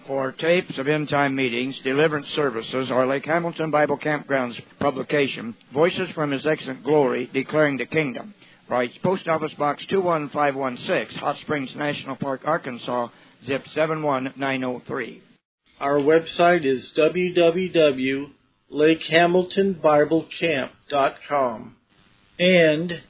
For tapes of end-time meetings, deliverance services, or Lake Hamilton Bible Campground's publication, Voices from His Excellent Glory, Declaring the Kingdom. Writes Post Office Box 21516, Hot Springs National Park, Arkansas, zip 71903. Our website is www.lakehamiltonbiblecamp.com and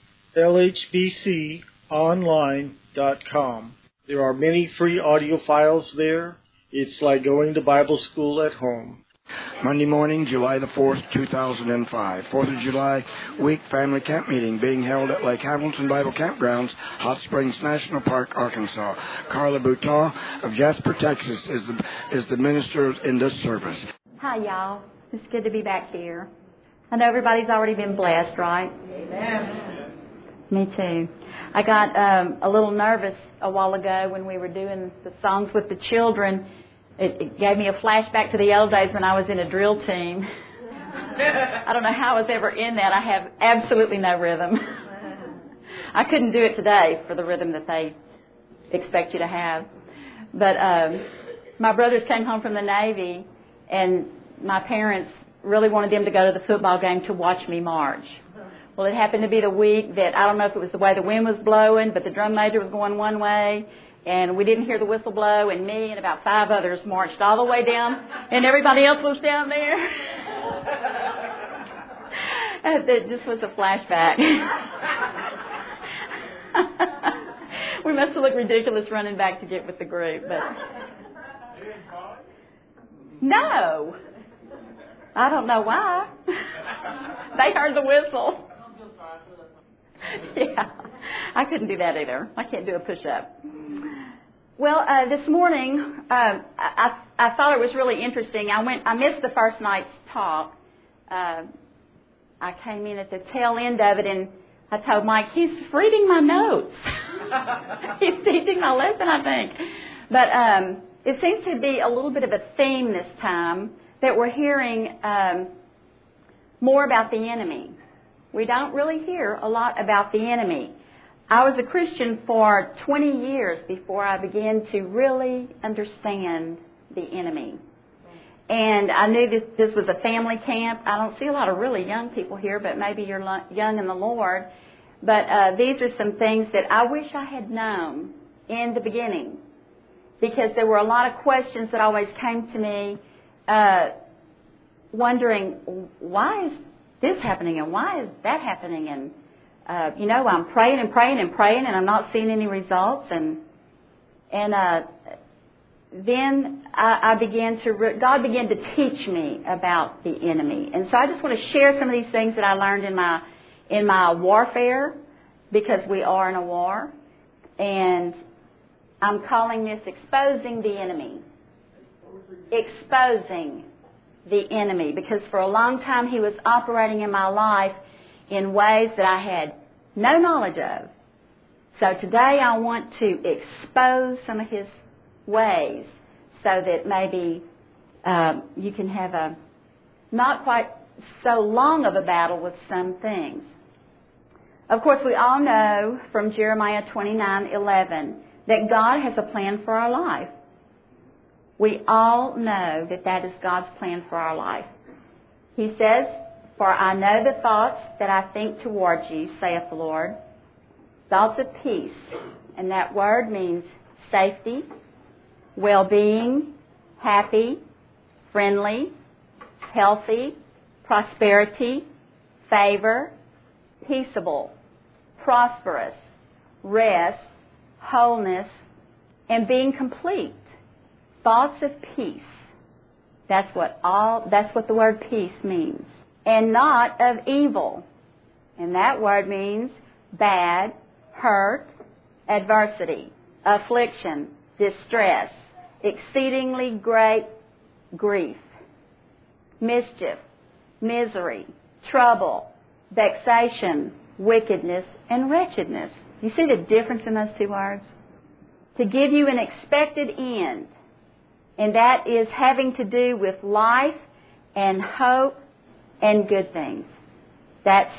lhbconline.com. There are many free audio files there. It's like going to Bible school at home. Monday morning, July the 4th, 2005. 4th of July week family camp meeting being held at Lake Hamilton Bible Campgrounds, Hot Springs National Park, Arkansas. Carla Boutaw of Jasper, Texas is the minister in this service. Hi, y'all. It's good to be back here. I know everybody's already been blessed, right? Amen. Me too. I got a little nervous a while ago when we were doing the songs with the children. It gave me a flashback to the old days when I was in a drill team. I don't know how I was ever in that. I have absolutely no rhythm. I couldn't do it today for the rhythm that they expect you to have. But my brothers came home from the Navy, and my parents really wanted them to go to the football game to watch me march. Well, it happened to be the week that, I don't know if it was the way the wind was blowing, but the drum major was going one way, and we didn't hear the whistle blow, and me and about 5 others marched all the way down, and everybody else was down there. It just was a flashback. We must have looked ridiculous running back to get with the group, but no. I don't know why. They heard the whistle. Yeah, I couldn't do that either. I can't do a push-up. Well, this morning, I thought it was really interesting. I missed the first night's talk. I came in at the tail end of it, and I told Mike, he's reading my notes. He's teaching my lesson, I think. But it seems to be a little bit of a theme this time that we're hearing more about the enemy. We don't really hear a lot about the enemy. I was a Christian for 20 years before I began to really understand the enemy. And I knew this was a family camp. I don't see a lot of really young people here, but maybe you're young in the Lord. But these are some things that I wish I had known in the beginning, because there were a lot of questions that always came to me, wondering, why is this happening and why is that happening? And, I'm praying and praying and praying, and I'm not seeing any results. And then I began to, God began to teach me about the enemy. And so I just want to share some of these things that I learned in my warfare, because we are in a war. And I'm calling this Exposing the Enemy. Exposing the enemy, because for a long time he was operating in my life in ways that I had no knowledge of. So today I want to expose some of his ways so that maybe you can have a not quite so long of a battle with some things. Of course, we all know from Jeremiah 29:11 that God has a plan for our life. We all know that that is God's plan for our life. He says, "For I know the thoughts that I think towards you, saith the Lord, thoughts of peace." And that word means safety, well-being, happy, friendly, healthy, prosperity, favor, peaceable, prosperous, rest, wholeness, and being complete. Thoughts of peace. That's what the word peace means. And not of evil. And that word means bad, hurt, adversity, affliction, distress, exceedingly great grief, mischief, misery, trouble, vexation, wickedness, and wretchedness. You see the difference in those two words? To give you an expected end. And that is having to do with life and hope and good things. That's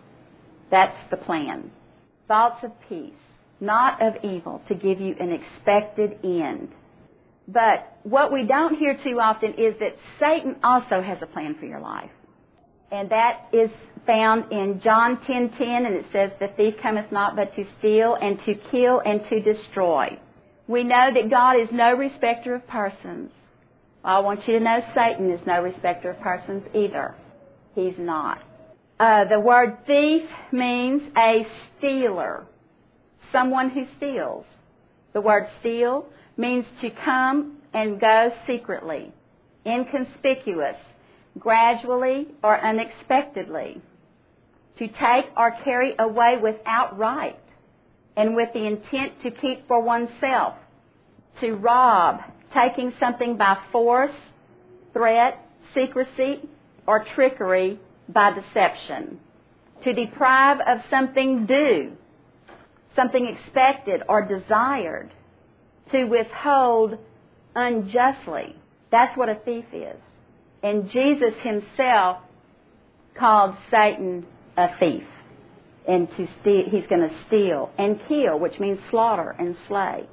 the plan. Thoughts of peace, not of evil, to give you an expected end. But what we don't hear too often is that Satan also has a plan for your life. And that is found in John 10:10, and it says, "The thief cometh not but to steal and to kill and to destroy." We know that God is no respecter of persons. I want you to know Satan is no respecter of persons either. He's not. The word thief means a stealer, someone who steals. The word steal means to come and go secretly, inconspicuous, gradually or unexpectedly, to take or carry away without right and with the intent to keep for oneself, to rob, taking something by force, threat, secrecy, or trickery by deception, to deprive of something due, something expected or desired, to withhold unjustly. That's what a thief is. And Jesus himself called Satan a thief. And he's going to steal and kill, which means slaughter and slay.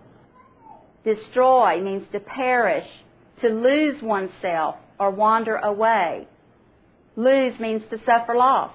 Destroy means to perish, to lose oneself or wander away. Lose means to suffer loss.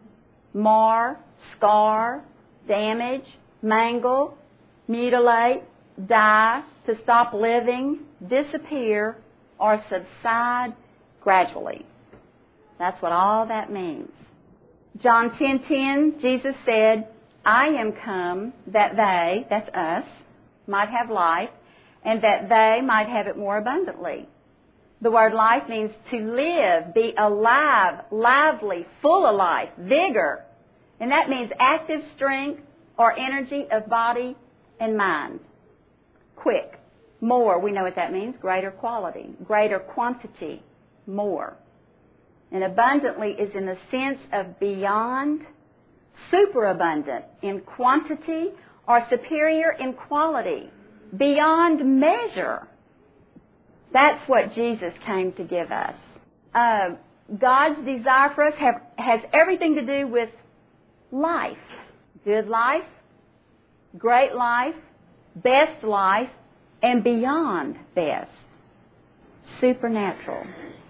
Mar, scar, damage, mangle, mutilate, die, to stop living, disappear, or subside gradually. That's what all that means. John 10:10, Jesus said, "I am come that they," that's us, "might have life, and that they might have it more abundantly." The word life means to live, be alive, lively, full of life, vigor. And that means active strength or energy of body and mind. Quick, more, we know what that means, greater quality, greater quantity, more. And abundantly is in the sense of beyond, superabundant in quantity, or superior in quality, beyond measure. That's what Jesus came to give us. God's desire for us has everything to do with life. Good life, great life, best life, and beyond best. Supernatural.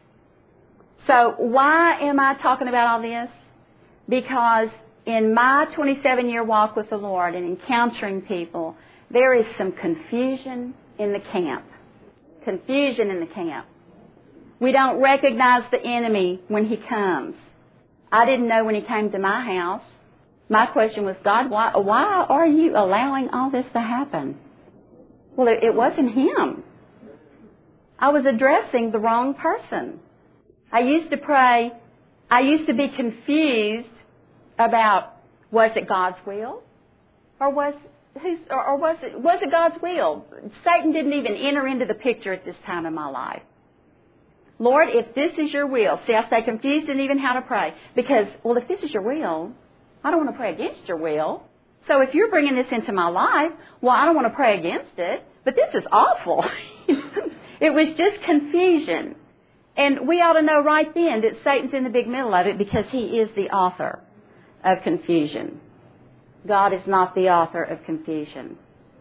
So why am I talking about all this? Because in my 27-year walk with the Lord and encountering people, there is some confusion in the camp. Confusion in the camp. We don't recognize the enemy when he comes. I didn't know when he came to my house. My question was, God, why are you allowing all this to happen? Well, it wasn't him. I was addressing the wrong person. I used to pray. I used to be confused about, was it God's will? Or was it God's will? Satan didn't even enter into the picture at this time in my life. Lord, if this is your will, see, I stay confused in even how to pray. Because, well, if this is your will, I don't want to pray against your will. So if you're bringing this into my life, well, I don't want to pray against it. But this is awful. It was just confusion. And we ought to know right then that Satan's in the big middle of it because he is the author of confusion. God is not the author of confusion.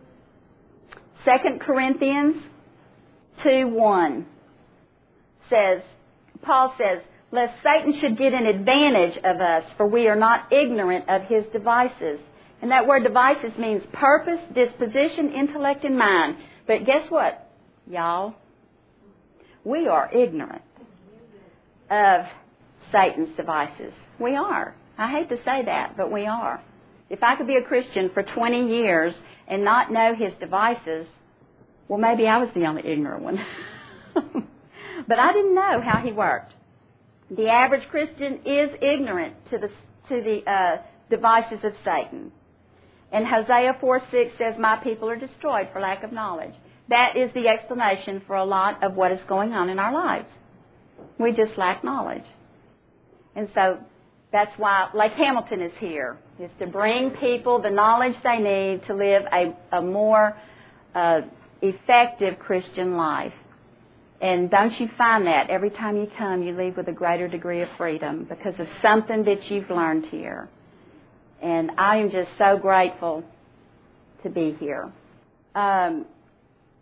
2 Corinthians 2:1 says, Paul says, "Lest Satan should get an advantage of us, for we are not ignorant of his devices." And that word devices means purpose, disposition, intellect, and mind. But guess what, y'all? We are ignorant of Satan's devices. We are. I hate to say that, but we are. If I could be a Christian for 20 years and not know his devices, well, maybe I was the only ignorant one. But I didn't know how he worked. The average Christian is ignorant to the devices of Satan. And Hosea 4:6 says, "My people are destroyed for lack of knowledge." That is the explanation for a lot of what is going on in our lives. We just lack knowledge. And so that's why Lake Hamilton is here, is to bring people the knowledge they need to live a more effective Christian life. And don't you find that every time you come, you leave with a greater degree of freedom because of something that you've learned here. And I am just so grateful to be here.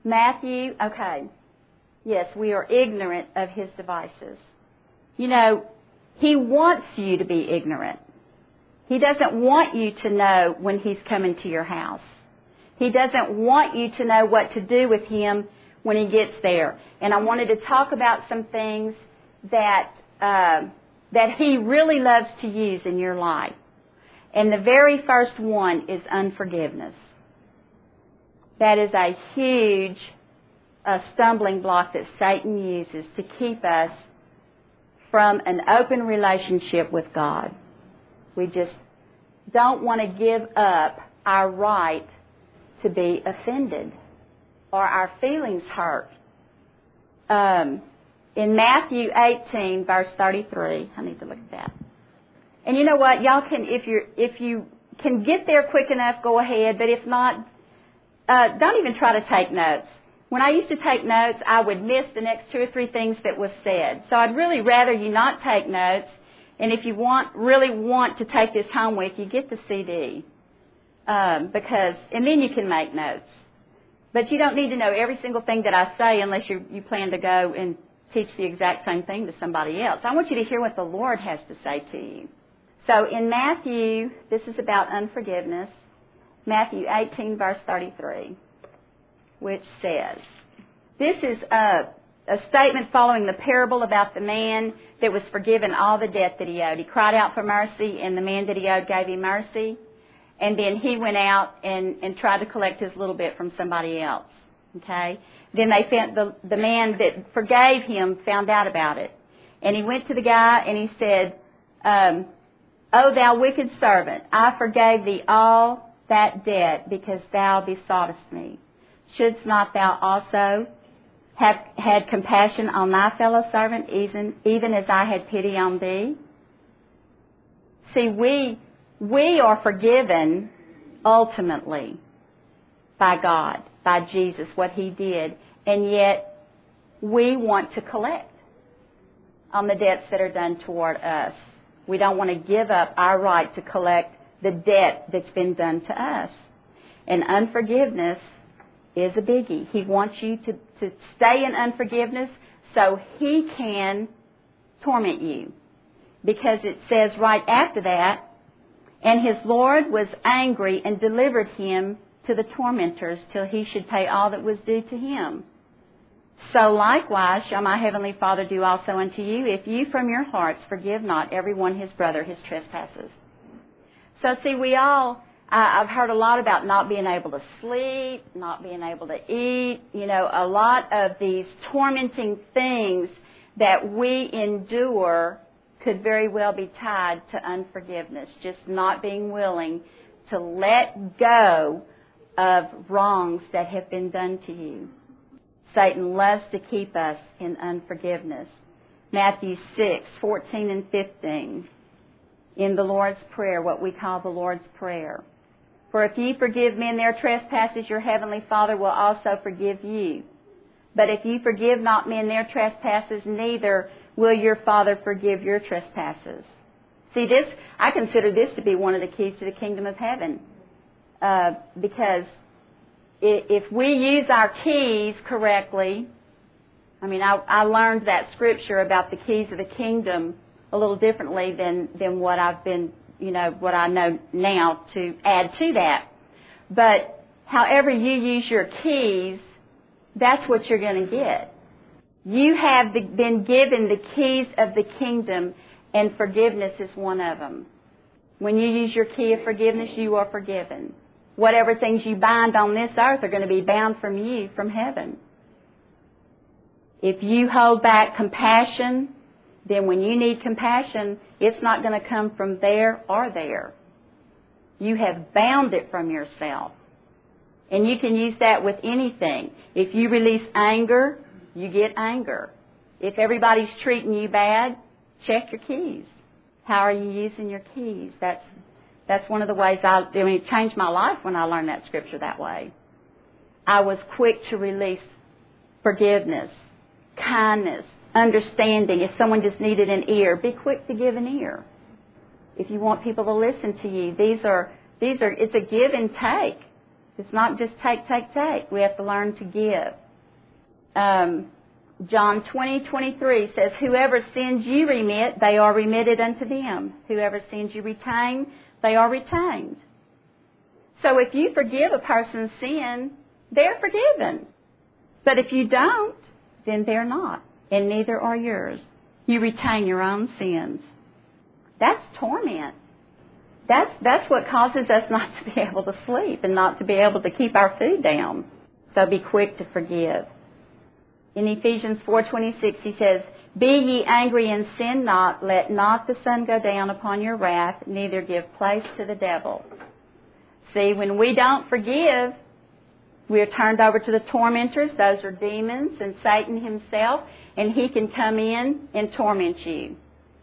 Matthew, okay. Yes, we are ignorant of his devices. You know, he wants you to be ignorant. He doesn't want you to know when he's coming to your house. He doesn't want you to know what to do with him when he gets there. And I wanted to talk about some things that he really loves to use in your life. And the very first one is unforgiveness. That is a huge stumbling block that Satan uses to keep us from an open relationship with God. We just don't want to give up our right to be offended or our feelings hurt. In Matthew 18, verse 33, I need to look at that. And you know what? Y'all can, if you can get there quick enough, go ahead. But if not, don't even try to take notes. When I used to take notes, I would miss the next 2 or 3 things that was said. So I'd really rather you not take notes. And if you really want to take this home with you, get the CD. And then you can make notes. But you don't need to know every single thing that I say unless you plan to go and teach the exact same thing to somebody else. I want you to hear what the Lord has to say to you. So in Matthew, this is about unforgiveness. Matthew 18, verse 33, which says, this is a statement following the parable about the man that was forgiven all the debt that he owed. He cried out for mercy, and the man that he owed gave him mercy. And then he went out and tried to collect his little bit from somebody else. Okay? Then they found the man that forgave him found out about it. And he went to the guy and he said, O thou wicked servant, I forgave thee all that debt because thou besoughtest me. Shouldst not thou also have had compassion on thy fellow servant, even as I had pity on thee? See, we are forgiven ultimately by God, by Jesus, what he did, and yet we want to collect on the debts that are done toward us. We don't want to give up our right to collect the debt that's been done to us. And unforgiveness is a biggie. He wants you to stay in unforgiveness so he can torment you. Because it says right after that, and his Lord was angry and delivered him to the tormentors till he should pay all that was due to him. So likewise shall my heavenly Father do also unto you, if you from your hearts forgive not every one his brother his trespasses. So see, I've heard a lot about not being able to sleep, not being able to eat, a lot of these tormenting things that we endure could very well be tied to unforgiveness, just not being willing to let go of wrongs that have been done to you. Satan loves to keep us in unforgiveness. Matthew 6, 14 and 15, in the Lord's Prayer, what we call the Lord's Prayer. For if ye forgive men their trespasses, your heavenly Father will also forgive you. But if ye forgive not men their trespasses, neither will your Father forgive your trespasses. See, I consider this to be one of the keys to the kingdom of heaven. Because if we use our keys correctly, I learned that scripture about the keys of the kingdom a little differently than what I've been, what I know now to add to that. But however you use your keys, that's what you're going to get. You have been given the keys of the kingdom, and forgiveness is one of them. When you use your key of forgiveness, you are forgiven. Whatever things you bind on this earth are going to be bound from you from heaven. If you hold back compassion, then when you need compassion, it's not going to come from there or there. You have bound it from yourself. And you can use that with anything. If you release anger, you get anger. If everybody's treating you bad, check your keys. How are you using your keys? That's one of the ways it changed my life when I learned that scripture that way. I was quick to release forgiveness, kindness, understanding. If someone just needed an ear, be quick to give an ear. If you want people to listen to you, it's a give and take. It's not just take, take, take. We have to learn to give. John 20:23 says, whoever sins you remit, they are remitted unto them. Whoever sins you retain, they are retained. So if you forgive a person's sin, they're forgiven. But if you don't, then they're not, and neither are yours. You retain your own sins. That's torment. That's what causes us not to be able to sleep and not to be able to keep our food down. So be quick to forgive. In Ephesians 4:26, he says, be ye angry and sin not, let not the sun go down upon your wrath, neither give place to the devil. See, when we don't forgive, we are turned over to the tormentors. Those are demons and Satan himself, and he can come in and torment you.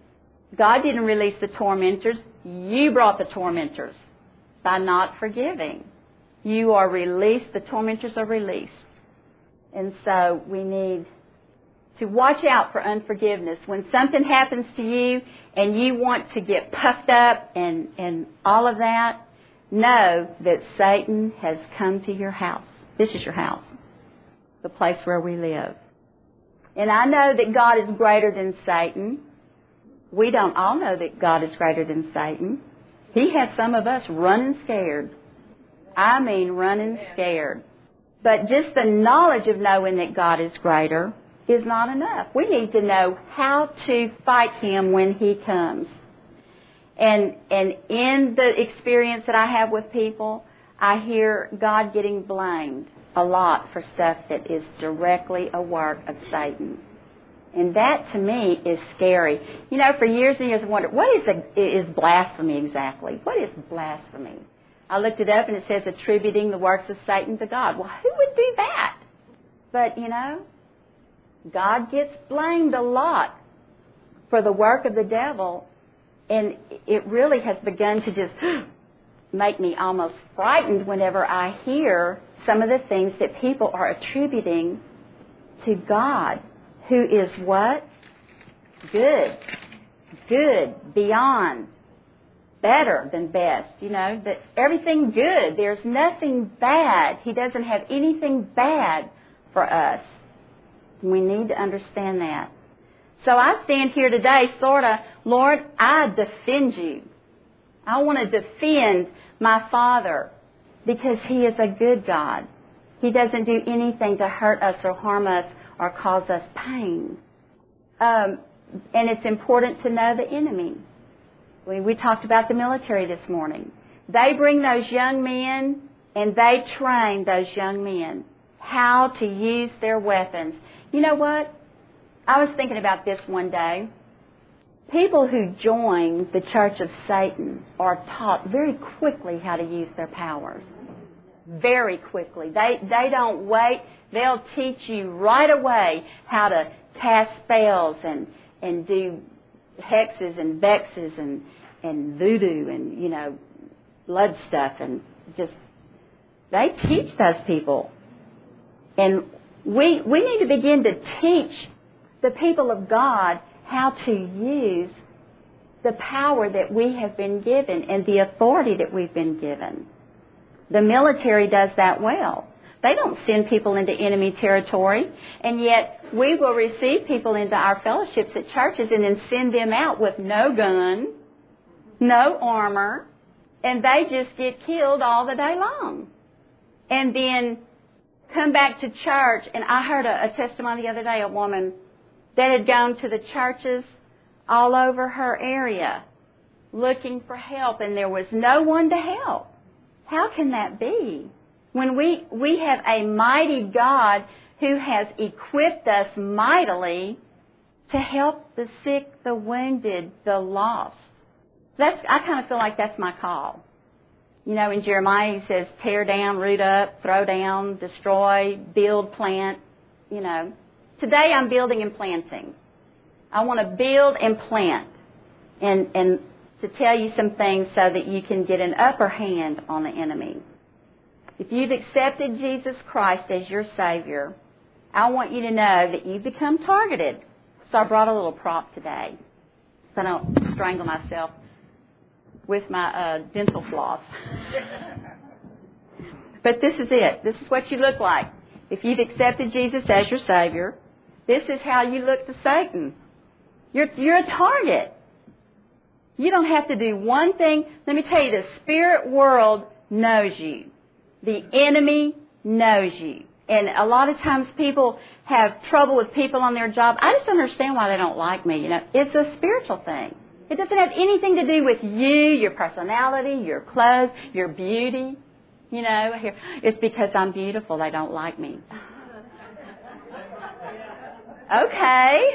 God didn't release the tormentors. You brought the tormentors by not forgiving. You are released. The tormentors are released. And so we need to watch out for unforgiveness. When something happens to you and you want to get puffed up and all of that, know that Satan has come to your house. This is your house, the place where we live. And I know that God is greater than Satan. We don't all know that God is greater than Satan. He has some of us running scared. I mean running scared. But just the knowledge of knowing that God is greater is not enough. We need to know how to fight Him when He comes. And in the experience that I have with people, I hear God getting blamed a lot for stuff that is directly a work of Satan. And that, to me, is scary. You know, for years and years I wondered, what is blasphemy exactly? What is blasphemy? I looked it up and it says attributing the works of Satan to God. Well, who would do that? But, you know, God gets blamed a lot for the work of the devil, and it really has begun to just make me almost frightened whenever I hear some of the things that people are attributing to God, who is what? Good. Good. Beyond. Better than best. You know, that everything good. There's nothing bad. He doesn't have anything bad for us. We need to understand that. So I stand here today sort of, Lord, I defend you. I want to defend my Father because He is a good God. He doesn't do anything to hurt us or harm us or cause us pain. And it's important to know the enemy. We talked about the military this morning. They bring those young men and they train those young men how to use their weapons. You know what? I was thinking about this one day. People who join the Church of Satan are taught very quickly how to use their powers. Very quickly. They don't wait. They'll teach you right away how to cast spells and do hexes and vexes and voodoo and, you know, blood stuff, and just, they teach those people. And we need to begin to teach the people of God how to use the power that we have been given and the authority that we've been given. The military does that well. They don't send people into enemy territory, and yet we will receive people into our fellowships at churches and then send them out with no gun, no armor, and they just get killed all the day long. And then come back to church, and I heard a testimony the other day, a woman that had gone to the churches all over her area looking for help, and there was no one to help. How can that be? When we have a mighty God who has equipped us mightily to help the sick, the wounded, the lost. I kind of feel like that's my call. You know, in Jeremiah he says, tear down, root up, throw down, destroy, build, plant. You know, today I'm building and planting. I want to build and plant and to tell you some things so that you can get an upper hand on the enemy. If you've accepted Jesus Christ as your Savior, I want you to know that you've become targeted. So I brought a little prop today so I don't strangle myself with my dental floss. But this is it. This is what you look like. If you've accepted Jesus as your Savior, this is how you look to Satan. You're a target. You don't have to do one thing. Let me tell you, the spirit world knows you. The enemy knows you. And a lot of times people have trouble with people on their job. I just don't understand why they don't like me. You know, it's a spiritual thing. It doesn't have anything to do with you, your personality, your clothes, your beauty. You know, it's because I'm beautiful they don't like me. Okay.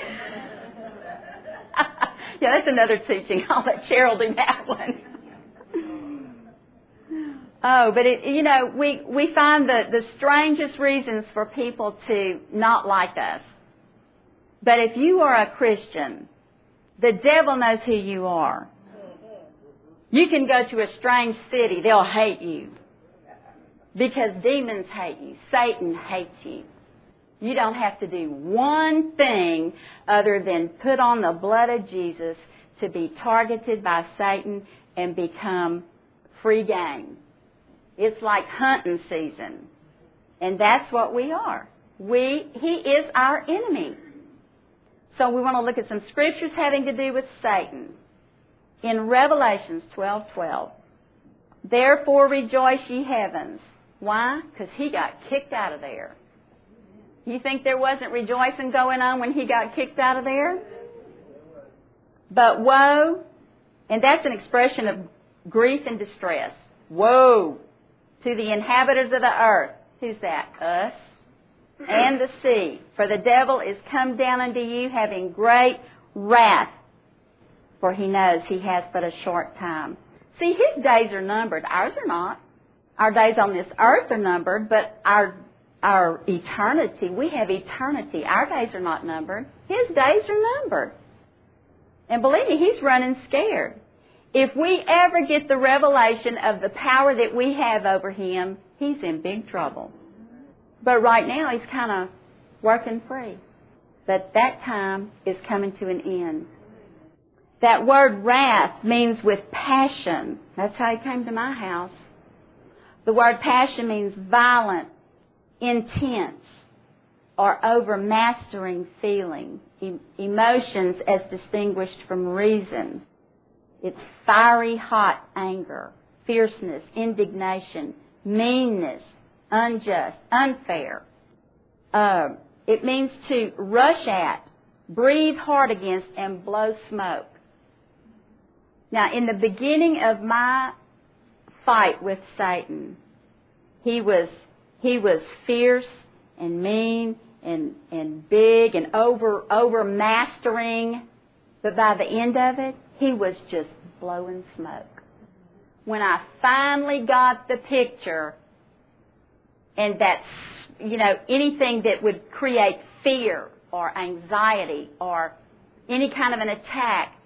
Yeah, that's another teaching. I'll let Cheryl do that one. Oh, but we find the strangest reasons for people to not like us. But if you are a Christian, the devil knows who you are. You can go to a strange city, they'll hate you. Because demons hate you. Satan hates you. You don't have to do one thing other than put on the blood of Jesus to be targeted by Satan and become free game. It's like hunting season. And that's what we are. He is our enemy. So we want to look at some scriptures having to do with Satan. In Revelations 12:12, therefore rejoice ye heavens. Why? Because he got kicked out of there. You think there wasn't rejoicing going on when he got kicked out of there? But woe, and that's an expression of grief and distress. Woe to the inhabitants of the earth. Who's that? Us. And the sea. For the devil is come down unto you having great wrath. For he knows he has but a short time. See, his days are numbered. Ours are not. Our days on this earth are numbered, but our eternity, we have eternity. Our days are not numbered. His days are numbered. And believe me, he's running scared. If we ever get the revelation of the power that we have over him, he's in big trouble. But right now, he's kind of working free. But that time is coming to an end. That word wrath means with passion. That's how he came to my house. The word passion means violent, intense, or overmastering feeling. Emotions as distinguished from reason. It's fiery hot anger, fierceness, indignation, meanness, unjust, unfair. It means to rush at, breathe hard against, and blow smoke. Now, in the beginning of my fight with Satan, he was fierce and mean and big and overmastering. But by the end of it, he was just blowing smoke. When I finally got the picture, and that's, anything that would create fear or anxiety or any kind of an attack,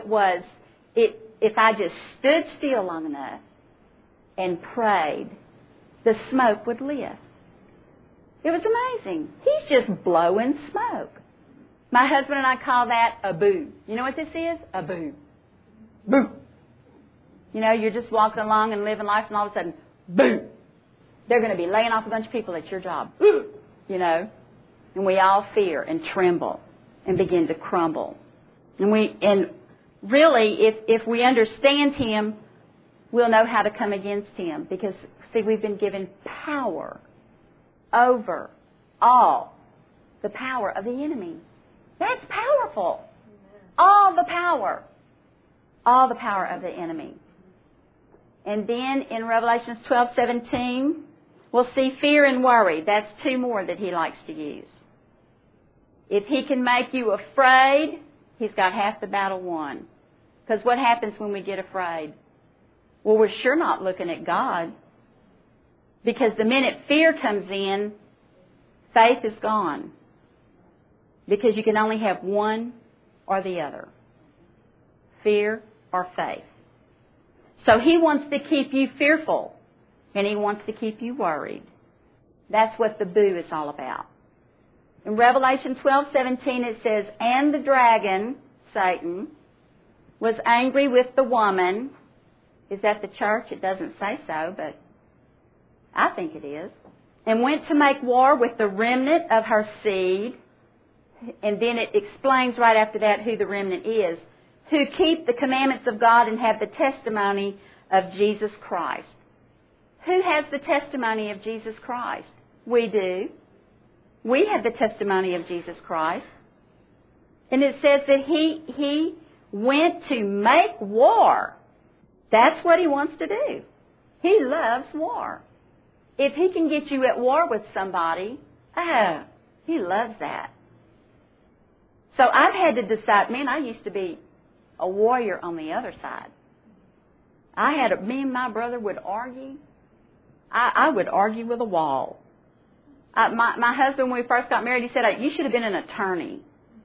if I just stood still long enough and prayed, the smoke would lift. It was amazing. He's just blowing smoke. My husband and I call that a boo. You know what this is? A boo. Boo. You're just walking along and living life, and all of a sudden, boo. They're going to be laying off a bunch of people at your job. And we all fear and tremble and begin to crumble. And really, if we understand him, we'll know how to come against him. Because, see, we've been given power over all the power of the enemy. That's powerful. All the power. All the power of the enemy. And then in Revelation 12:17, we'll see fear and worry. That's two more that he likes to use. If he can make you afraid, he's got half the battle won. Because what happens when we get afraid? Well, we're sure not looking at God. Because the minute fear comes in, faith is gone. Because you can only have one or the other. Fear or faith. So he wants to keep you fearful. And he wants to keep you worried. That's what the boo is all about. In Revelation 12:17 it says, and the dragon, Satan, was angry with the woman. Is that the church? It doesn't say so, but I think it is. And went to make war with the remnant of her seed. And then it explains right after that who the remnant is. Who keep the commandments of God and have the testimony of Jesus Christ. Who has the testimony of Jesus Christ? We do. We have the testimony of Jesus Christ. And it says that he went to make war. That's what he wants to do. He loves war. If he can get you at war with somebody, he loves that. So I've had to decide, man, I used to be a warrior on the other side. Me and my brother would argue. I would argue with a wall. My husband, when we first got married, he said, you should have been an attorney.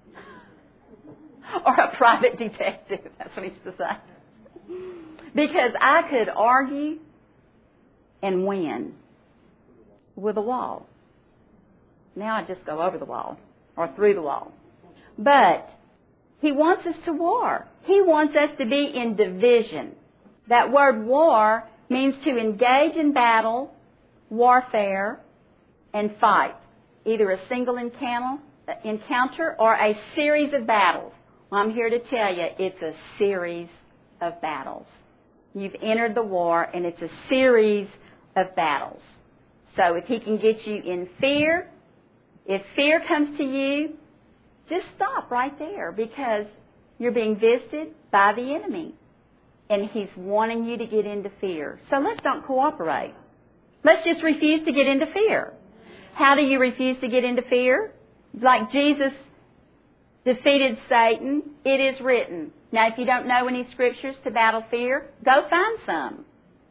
Or a private detective. That's what he used to say. Because I could argue and win with a wall. Now I just go over the wall or through the wall. But he wants us to war. He wants us to be in division. That word war means to engage in battle, warfare, and fight. Either a single encounter or a series of battles. Well, I'm here to tell you, it's a series of battles. You've entered the war, and it's a series of battles. So if he can get you in fear, if fear comes to you, just stop right there, because you're being visited by the enemy. And he's wanting you to get into fear. So let's don't cooperate. Let's just refuse to get into fear. How do you refuse to get into fear? Like Jesus defeated Satan, it is written. Now, if you don't know any scriptures to battle fear, go find some.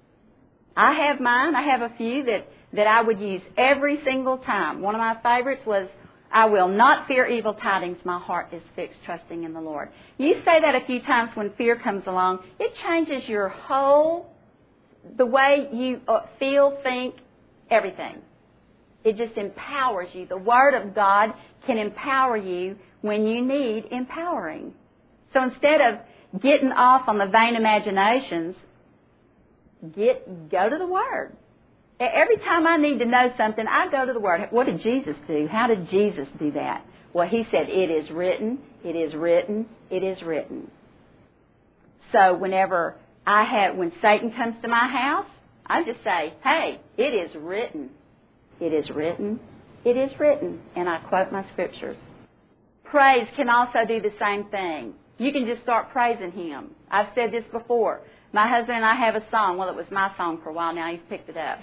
I have mine. I have a few that I would use every single time. One of my favorites was, I will not fear evil tidings. My heart is fixed, trusting in the Lord. You say that a few times when fear comes along. It changes your the way you feel, think, everything. It just empowers you. The Word of God can empower you when you need empowering. So instead of getting off on the vain imaginations, go to the Word. Every time I need to know something, I go to the Word. What did Jesus do? How did Jesus do that? Well, he said, it is written, it is written, it is written. So when Satan comes to my house, I just say, hey, it is written. It is written, it is written. And I quote my scriptures. Praise can also do the same thing. You can just start praising Him. I've said this before. My husband and I have a song. Well, it was my song for a while now. He's picked it up.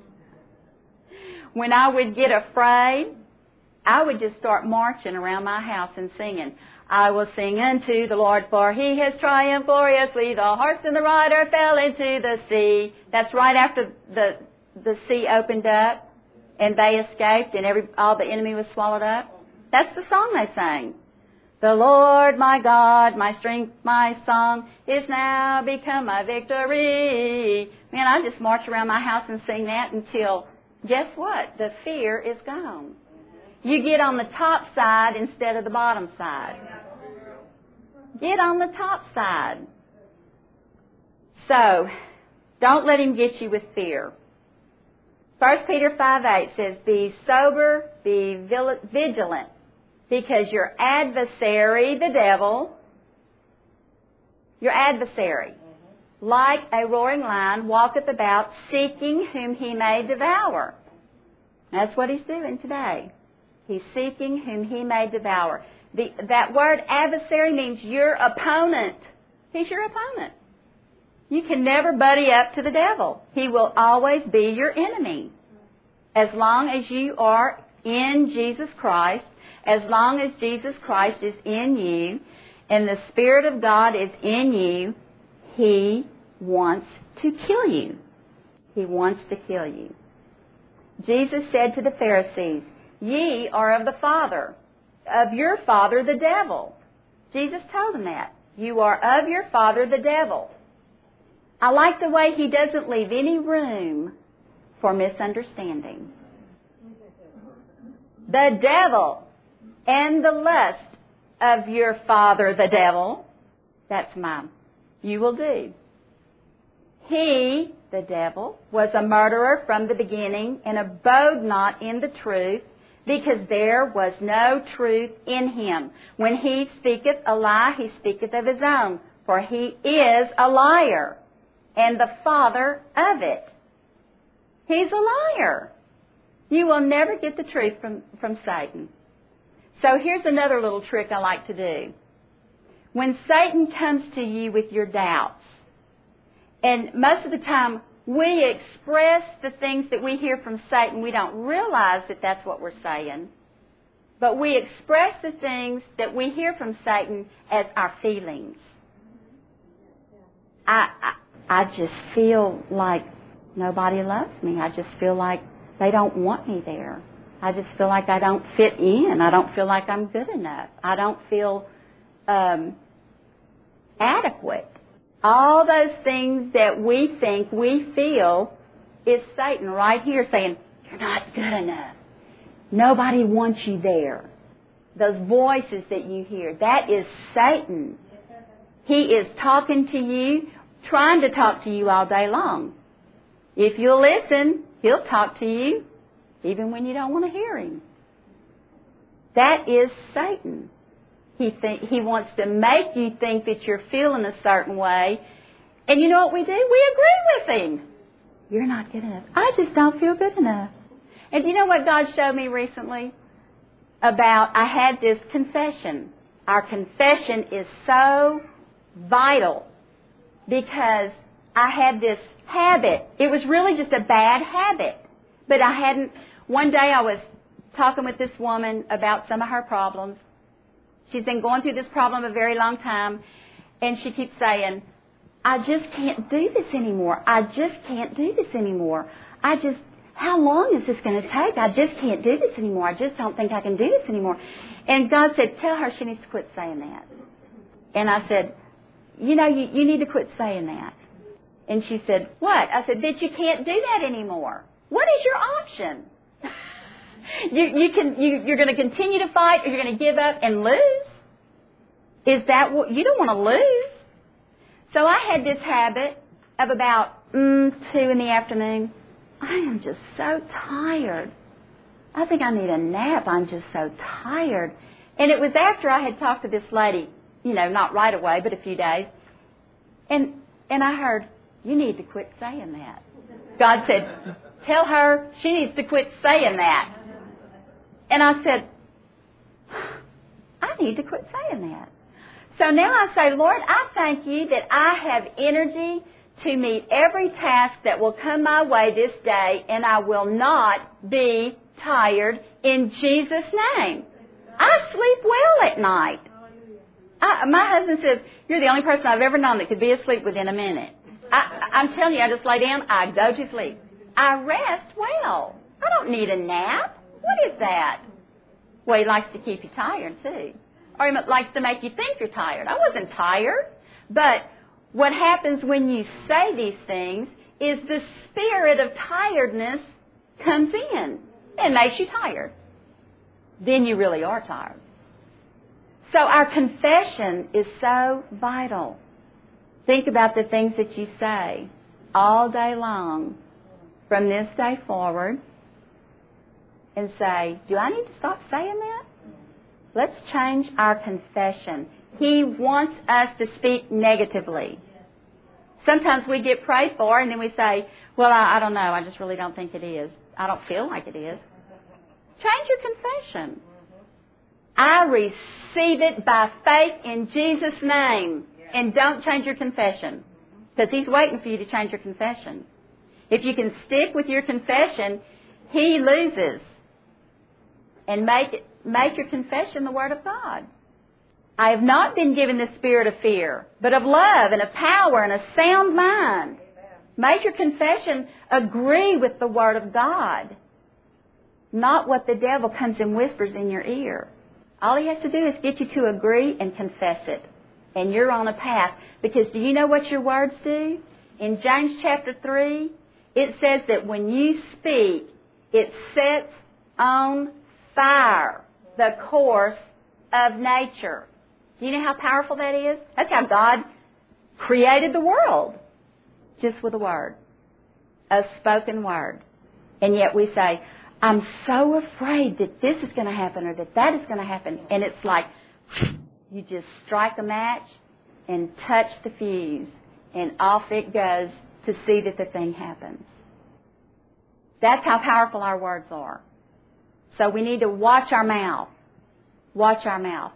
When I would get afraid, I would just start marching around my house and singing. I will sing unto the Lord, for He has triumphed gloriously. The horse and the rider fell into the sea. That's right after the sea opened up and they escaped and all the enemy was swallowed up. That's the song they sang. The Lord my God, my strength, my song, is now become my victory. Man, I just march around my house and sing that until, guess what? The fear is gone. You get on the top side instead of the bottom side. Get on the top side. So, don't let him get you with fear. 1 Peter 5:8 says, be sober, be vigilant, because your adversary, the devil, like a roaring lion, walketh about, seeking whom he may devour. That's what he's doing today. He's seeking whom he may devour. That word adversary means your opponent. He's your opponent. You can never buddy up to the devil. He will always be your enemy. As long as you are in Jesus Christ, as long as Jesus Christ is in you and the Spirit of God is in you, He wants to kill you. He wants to kill you. Jesus said to the Pharisees, ye are of the father, of your father the devil. Jesus told them that. You are of your father the devil. I like the way He doesn't leave any room for misunderstanding. The devil and the lust of your father the devil, that's mine. You will do. He the devil, was a murderer from the beginning and abode not in the truth, because there was no truth in him. When he speaketh a lie, he speaketh of his own, for he is a liar and the father of it. He's a liar. You will never get the truth from Satan. So here's another little trick I like to do. When Satan comes to you with your doubts, and most of the time we express the things that we hear from Satan, we don't realize that that's what we're saying, but we express the things that we hear from Satan as our feelings. I just feel like nobody loves me. I just feel like they don't want me there. I just feel like I don't fit in. I don't feel like I'm good enough. I don't feel adequate. All those things that we think we feel is Satan right here saying, you're not good enough. Nobody wants you there. Those voices that you hear, that is Satan. He is talking to you, trying to talk to you all day long. If you'll listen, he'll talk to you even when you don't want to hear him. That is Satan. He wants to make you think that you're feeling a certain way. And you know what we do? We agree with him. You're not good enough. I just don't feel good enough. And you know what God showed me recently? I had this confession. Our confession is so vital because I had this habit. It was really just a bad habit. But one day I was talking with this woman about some of her problems. She's been going through this problem a very long time, and she keeps saying, I just can't do this anymore. I just can't do this anymore. How long is this going to take? I just can't do this anymore. I just don't think I can do this anymore. And God said, tell her she needs to quit saying that. And I said, you need to quit saying that. And she said, what? I said, that you can't do that anymore. What is your option? You're going to continue to fight, or you're going to give up and lose? Is that what you don't want to lose? So I had this habit of about 2 in the afternoon. I am just so tired. I think I need a nap. I'm just so tired. And it was after I had talked to this lady, not right away, but a few days. And I heard, you need to quit saying that. God said, tell her she needs to quit saying that. And I said, I need to quit saying that. So now I say, Lord, I thank you that I have energy to meet every task that will come my way this day, and I will not be tired in Jesus' name. I sleep well at night. My husband says, you're the only person I've ever known that could be asleep within a minute. I'm telling you, I just lay down, I go to sleep. I rest well. I don't need a nap. What is that? Well, he likes to keep you tired, too. Or he likes to make you think you're tired. I wasn't tired. But what happens when you say these things is the spirit of tiredness comes in and makes you tired. Then you really are tired. So our confession is so vital. Think about the things that you say all day long from this day forward and say, do I need to stop saying that? Let's change our confession. He wants us to speak negatively. Sometimes we get prayed for and then we say, well, I don't know. I just really don't think it is. I don't feel like it is. Change your confession. I receive it by faith in Jesus' name. And don't change your confession, because He's waiting for you to change your confession. If you can stick with your confession, He loses. And make your confession the Word of God. I have not been given the spirit of fear, but of love and of power and a sound mind. Make your confession agree with the Word of God, not what the devil comes and whispers in your ear. All he has to do is get you to agree and confess it. And you're on a path. Because do you know what your words do? In James chapter 3, it says that when you speak, it sets on fire the course of nature. Do you know how powerful that is? That's how God created the world. Just with a word. a spoken word. And yet we say, I'm so afraid that this is going to happen or that is going to happen. And it's like you just strike a match and touch the fuse, and off it goes to see that the thing happens. That's how powerful our words are. So we need to watch our mouth. Watch our mouth.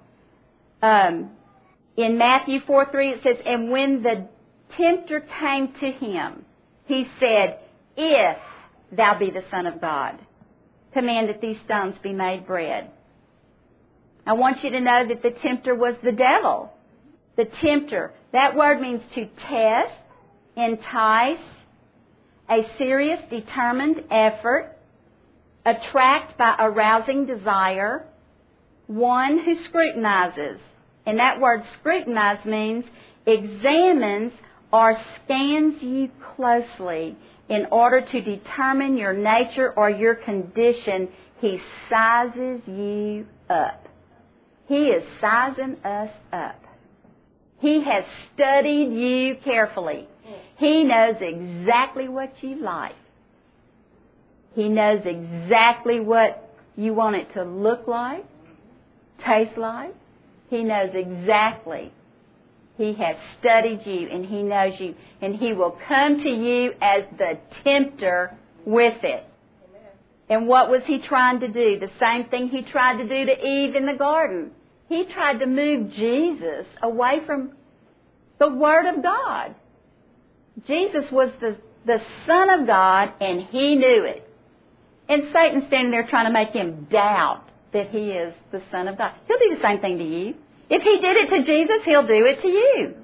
In Matthew 4:3 it says, and when the tempter came to him, he said, if thou be the Son of God, command that these stones be made bread. I want you to know that the tempter was the devil. The tempter, that word means to test, entice, a serious, determined effort, attract by arousing desire, one who scrutinizes. And that word scrutinize means examines or scans you closely in order to determine your nature or your condition. He sizes you up. He is sizing us up. He has studied you carefully. He knows exactly what you like. He knows exactly what you want it to look like, taste like. He knows exactly. He has studied you and He knows you. And He will come to you as the tempter with it. And what was He trying to do? The same thing He tried to do to Eve in the garden. He tried to move Jesus away from the Word of God. Jesus was the Son of God, and He knew it. And Satan's standing there trying to make Him doubt that He is the Son of God. He'll do the same thing to you. If He did it to Jesus, He'll do it to you.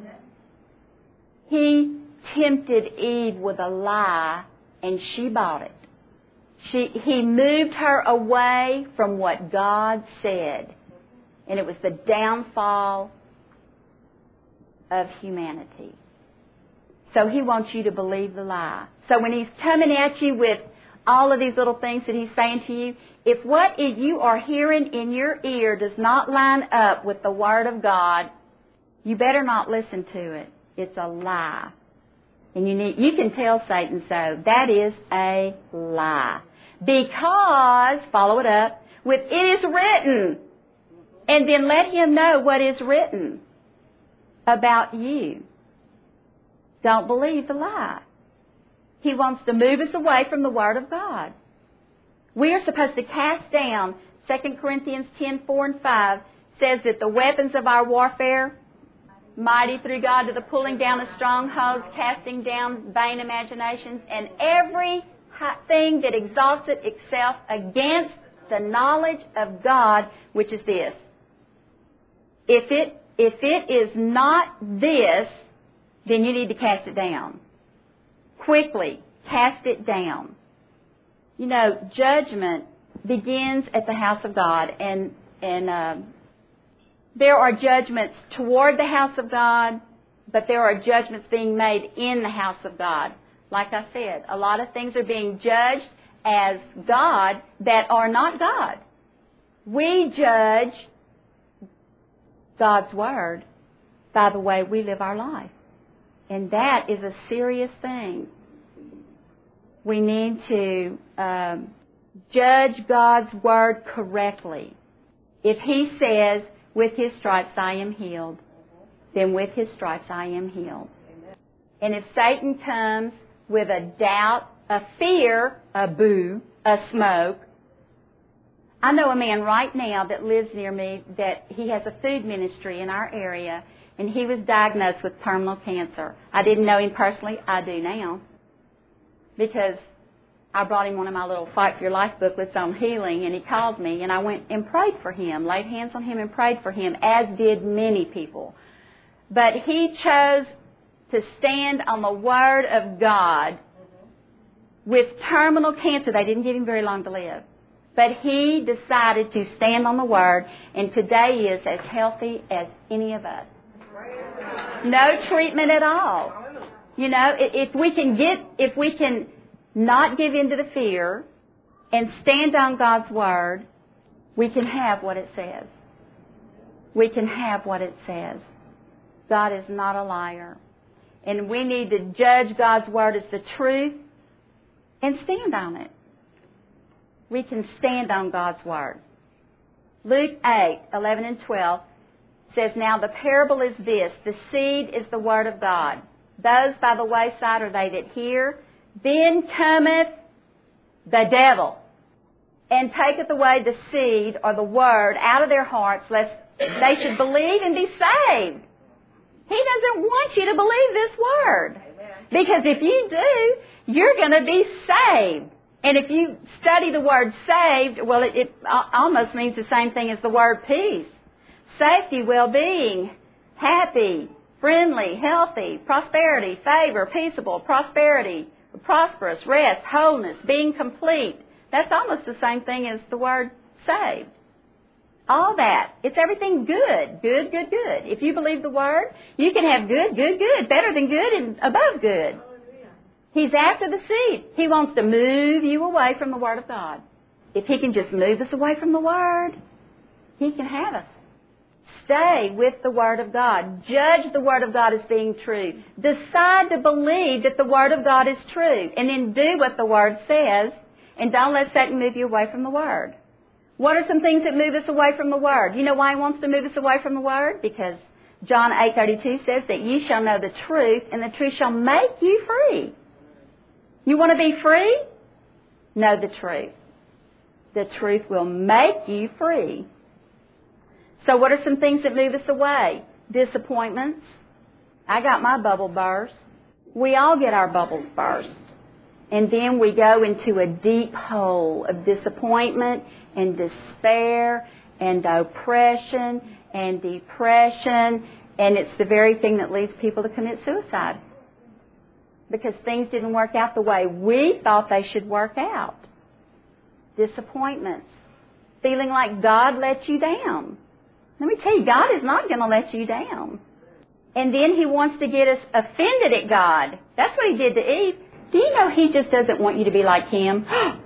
He tempted Eve with a lie, and she bought it. He moved her away from what God said. And it was the downfall of humanity. So He wants you to believe the lie. So when He's coming at you with all of these little things that He's saying to you, if what you are hearing in your ear does not line up with the Word of God, you better not listen to it. It's a lie. And you can tell Satan so. That is a lie. Because, follow it up, with it is written. And then let him know what is written about you. Don't believe the lie. He wants to move us away from the Word of God. We are supposed to cast down, 2 Corinthians 10:4 and 5 says that the weapons of our warfare, mighty through God to the pulling down of strongholds, casting down vain imaginations, and every thing that exalts itself against the knowledge of God, which is this. If it is not this, then you need to cast it down. Quickly, cast it down. You know, judgment begins at the house of God, and there are judgments toward the house of God, but there are judgments being made in the house of God. Like I said, a lot of things are being judged as God that are not God. We judge God's Word by the way we live our life. And that is a serious thing. We need to judge God's Word correctly. If He says, with His stripes I am healed, then with His stripes I am healed. And if Satan comes with a doubt, a fear, a boo, a smoke, I know a man right now that lives near me that he has a food ministry in our area, and he was diagnosed with terminal cancer. I didn't know him personally. I do now. Because I brought him one of my little Fight for Your Life booklets on healing, and he called me, and I went and prayed for him, laid hands on him and prayed for him, as did many people. But he chose to stand on the Word of God with terminal cancer. They didn't give him very long to live. But he decided to stand on the Word, and today he is as healthy as any of us. No treatment at all. You know, if we can not give in to the fear and stand on God's Word, we can have what it says. We can have what it says. God is not a liar. And we need to judge God's Word as the truth and stand on it. We can stand on God's Word. Luke 8:11 and 12 says, "Now the parable is this, the seed is the Word of God. Those by the wayside are they that hear. Then cometh the devil, and taketh away the seed or the Word out of their hearts, lest they should believe and be saved." He doesn't want you to believe this Word. Because if you do, you're going to be saved. And if you study the word saved, well, it almost means the same thing as the word peace. Safety, well-being, happy, friendly, healthy, prosperity, favor, peaceable, prosperity, prosperous, rest, wholeness, being complete. That's almost the same thing as the word saved. All that. It's everything good. Good, good, good. If you believe the Word, you can have good, good, good. Better than good and above good. He's after the seed. He wants to move you away from the Word of God. If He can just move us away from the Word, He can have us. Stay with the Word of God. Judge the Word of God as being true. Decide to believe that the Word of God is true. And then do what the Word says. And don't let Satan move you away from the Word. What are some things that move us away from the Word? You know why he wants to move us away from the Word? Because John 8:32 says that ye shall know the truth, and the truth shall make you free. You want to be free? Know the truth. The truth will make you free. So what are some things that move us away? Disappointments. I got my bubble burst. We all get our bubbles burst. And then we go into a deep hole of disappointment and despair and oppression and depression. And it's the very thing that leads people to commit suicide. Because things didn't work out the way we thought they should work out. Disappointments. Feeling like God let you down. Let me tell you, God is not going to let you down. And then He wants to get us offended at God. That's what He did to Eve. Do you know He just doesn't want you to be like Him?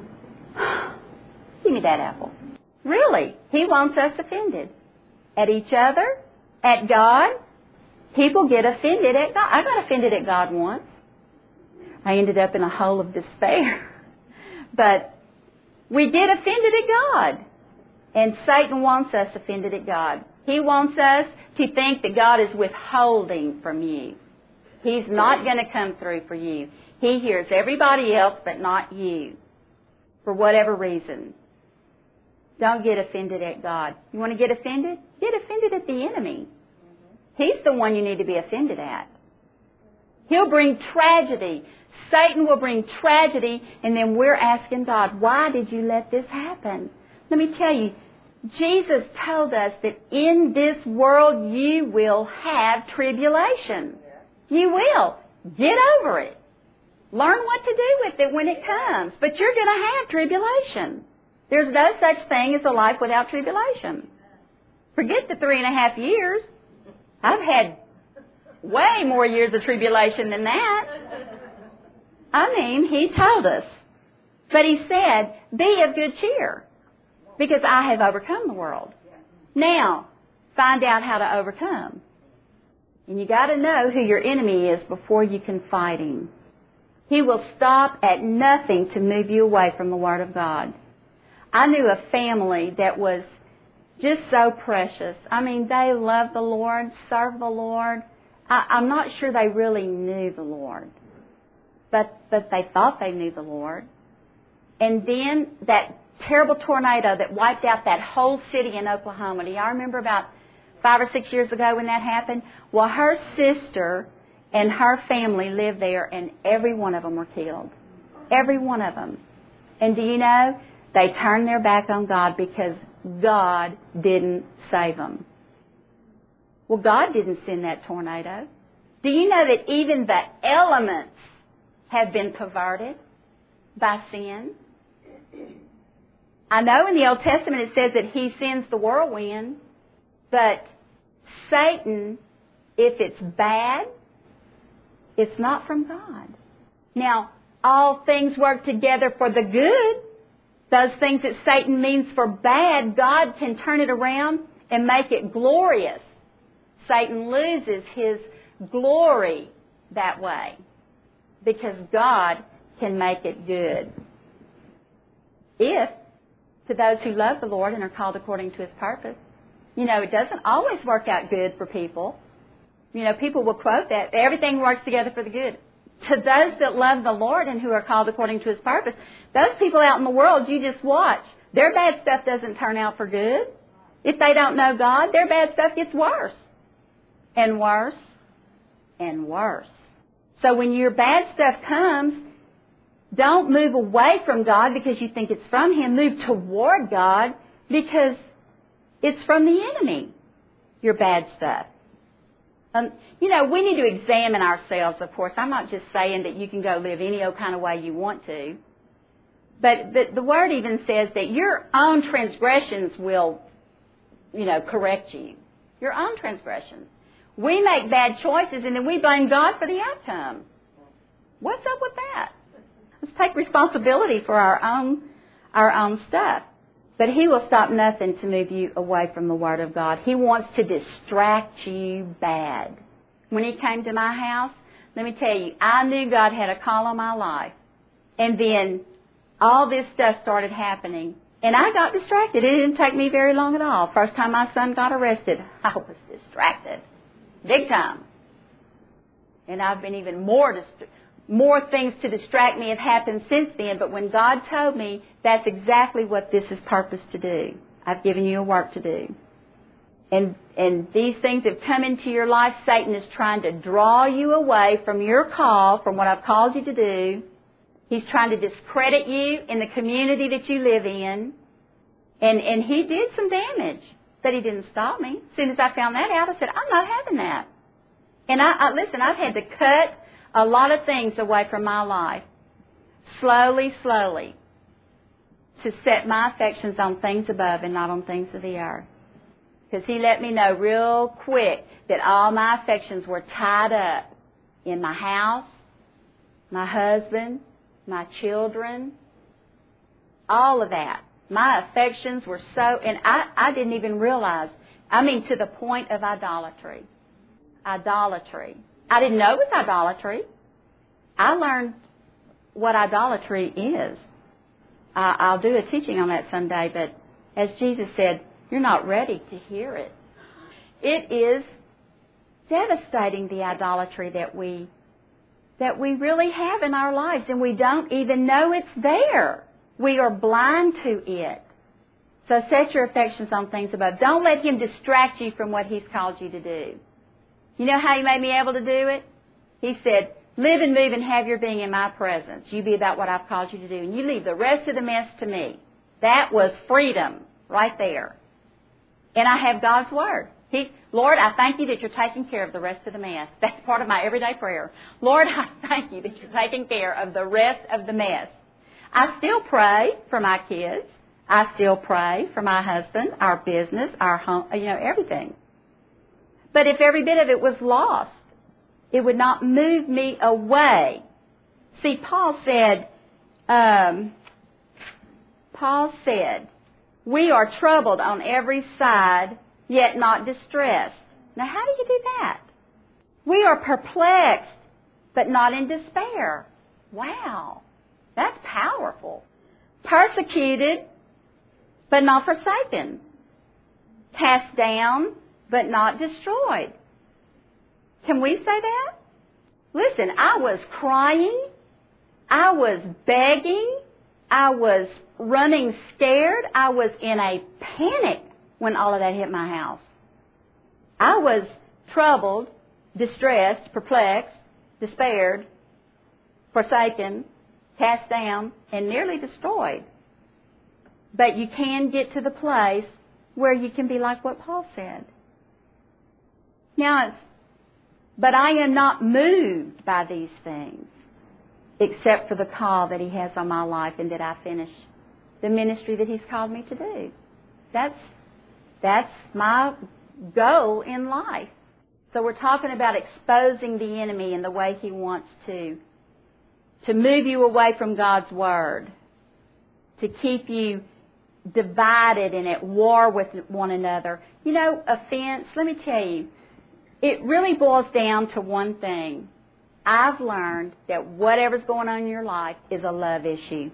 Give me that apple. Really, He wants us offended. At each other, at God. People get offended at God. I got offended at God once. I ended up in a hole of despair. But we get offended at God. And Satan wants us offended at God. He wants us to think that God is withholding from you. He's not going to come through for you. He hears everybody else but not you. For whatever reason. Don't get offended at God. You want to get offended? Get offended at the enemy. He's the one you need to be offended at. He'll bring tragedy. Satan will bring tragedy, and then we're asking God, why did you let this happen? Let me tell you, Jesus told us that in this world you will have tribulation. You will. Get over it. Learn what to do with it when it comes. But you're going to have tribulation. There's no such thing as a life without tribulation. Forget the 3.5 years. I've had way more years of tribulation than that. I mean, He told us. But He said, be of good cheer, because I have overcome the world. Now, find out how to overcome. And you got to know who your enemy is before you can fight him. He will stop at nothing to move you away from the Word of God. I knew a family that was just so precious. I mean, they loved the Lord, served the Lord. I'm not sure they really knew the Lord. But they thought they knew the Lord. And then that terrible tornado that wiped out that whole city in Oklahoma. Do y'all remember about 5 or 6 years ago when that happened? Well, her sister and her family lived there, and every one of them were killed. Every one of them. And do you know, they turned their back on God because God didn't save them. Well, God didn't send that tornado. Do you know that even the elements have been perverted by sin? I know in the Old Testament it says that He sends the whirlwind, but Satan, if it's bad, it's not from God. Now, all things work together for the good. Those things that Satan means for bad, God can turn it around and make it glorious. Satan loses his glory that way because God can make it good. If, to those who love the Lord and are called according to His purpose. You know, it doesn't always work out good for people. You know, people will quote that, everything works together for the good. To those that love the Lord and who are called according to His purpose, those people out in the world, you just watch. Their bad stuff doesn't turn out for good. If they don't know God, their bad stuff gets worse. And worse. And worse. So when your bad stuff comes, don't move away from God because you think it's from Him. Move toward God because it's from the enemy, your bad stuff. You know, we need to examine ourselves, of course. I'm not just saying that you can go live any old kind of way you want to. But the Word even says that your own transgressions will, you know, correct you. Your own transgressions. We make bad choices and then we blame God for the outcome. What's up with that? Let's take responsibility for our own stuff. But He will stop nothing to move you away from the Word of God. He wants to distract you bad. When He came to my house, let me tell you, I knew God had a call on my life. And then all this stuff started happening. And I got distracted. It didn't take me very long at all. First time my son got arrested, I was distracted. Big time. And I've been even more things to distract me have happened since then. But when God told me, that's exactly what this is purposed to do. I've given you a work to do. And these things have come into your life. Satan is trying to draw you away from your call, from what I've called you to do. He's trying to discredit you in the community that you live in. And he did some damage. But he didn't stop me. As soon as I found that out, I said, I'm not having that. And listen, I've had to cut a lot of things away from my life. Slowly, to set my affections on things above and not on things of the earth. Because He let me know real quick that all my affections were tied up in my house, my husband, my children, all of that. My affections were so, and I didn't even realize, to the point of idolatry. Idolatry. I didn't know it was idolatry. I learned what idolatry is. I'll do a teaching on that someday, but as Jesus said, you're not ready to hear it. It is devastating, the idolatry that we really have in our lives, and we don't even know it's there. We are blind to it. So set your affections on things above. Don't let him distract you from what he's called you to do. You know how he made me able to do it? He said, live and move and have your being in my presence. You be about what I've called you to do. And you leave the rest of the mess to me. That was freedom right there. And I have God's Word. Lord, I thank you that you're taking care of the rest of the mess. That's part of my everyday prayer. Lord, I thank you that you're taking care of the rest of the mess. I still pray for my kids. I still pray for my husband, our business, our home, everything. But if every bit of it was lost, it would not move me away. See, Paul said, we are troubled on every side, yet not distressed. Now, how do you do that? We are perplexed, but not in despair. Wow, that's powerful. Persecuted, but not forsaken. Cast down, but not destroyed. Can we say that? Listen, I was crying. I was begging. I was running scared. I was in a panic when all of that hit my house. I was troubled, distressed, perplexed, despaired, forsaken, cast down, and nearly destroyed. But you can get to the place where you can be like what Paul said. Now, but I am not moved by these things, except for the call that He has on my life and that I finish the ministry that He's called me to do. That's my goal in life. So we're talking about exposing the enemy and the way he wants to move you away from God's Word, to keep you divided and at war with one another. Offense, let me tell you, it really boils down to one thing. I've learned that whatever's going on in your life is a love issue.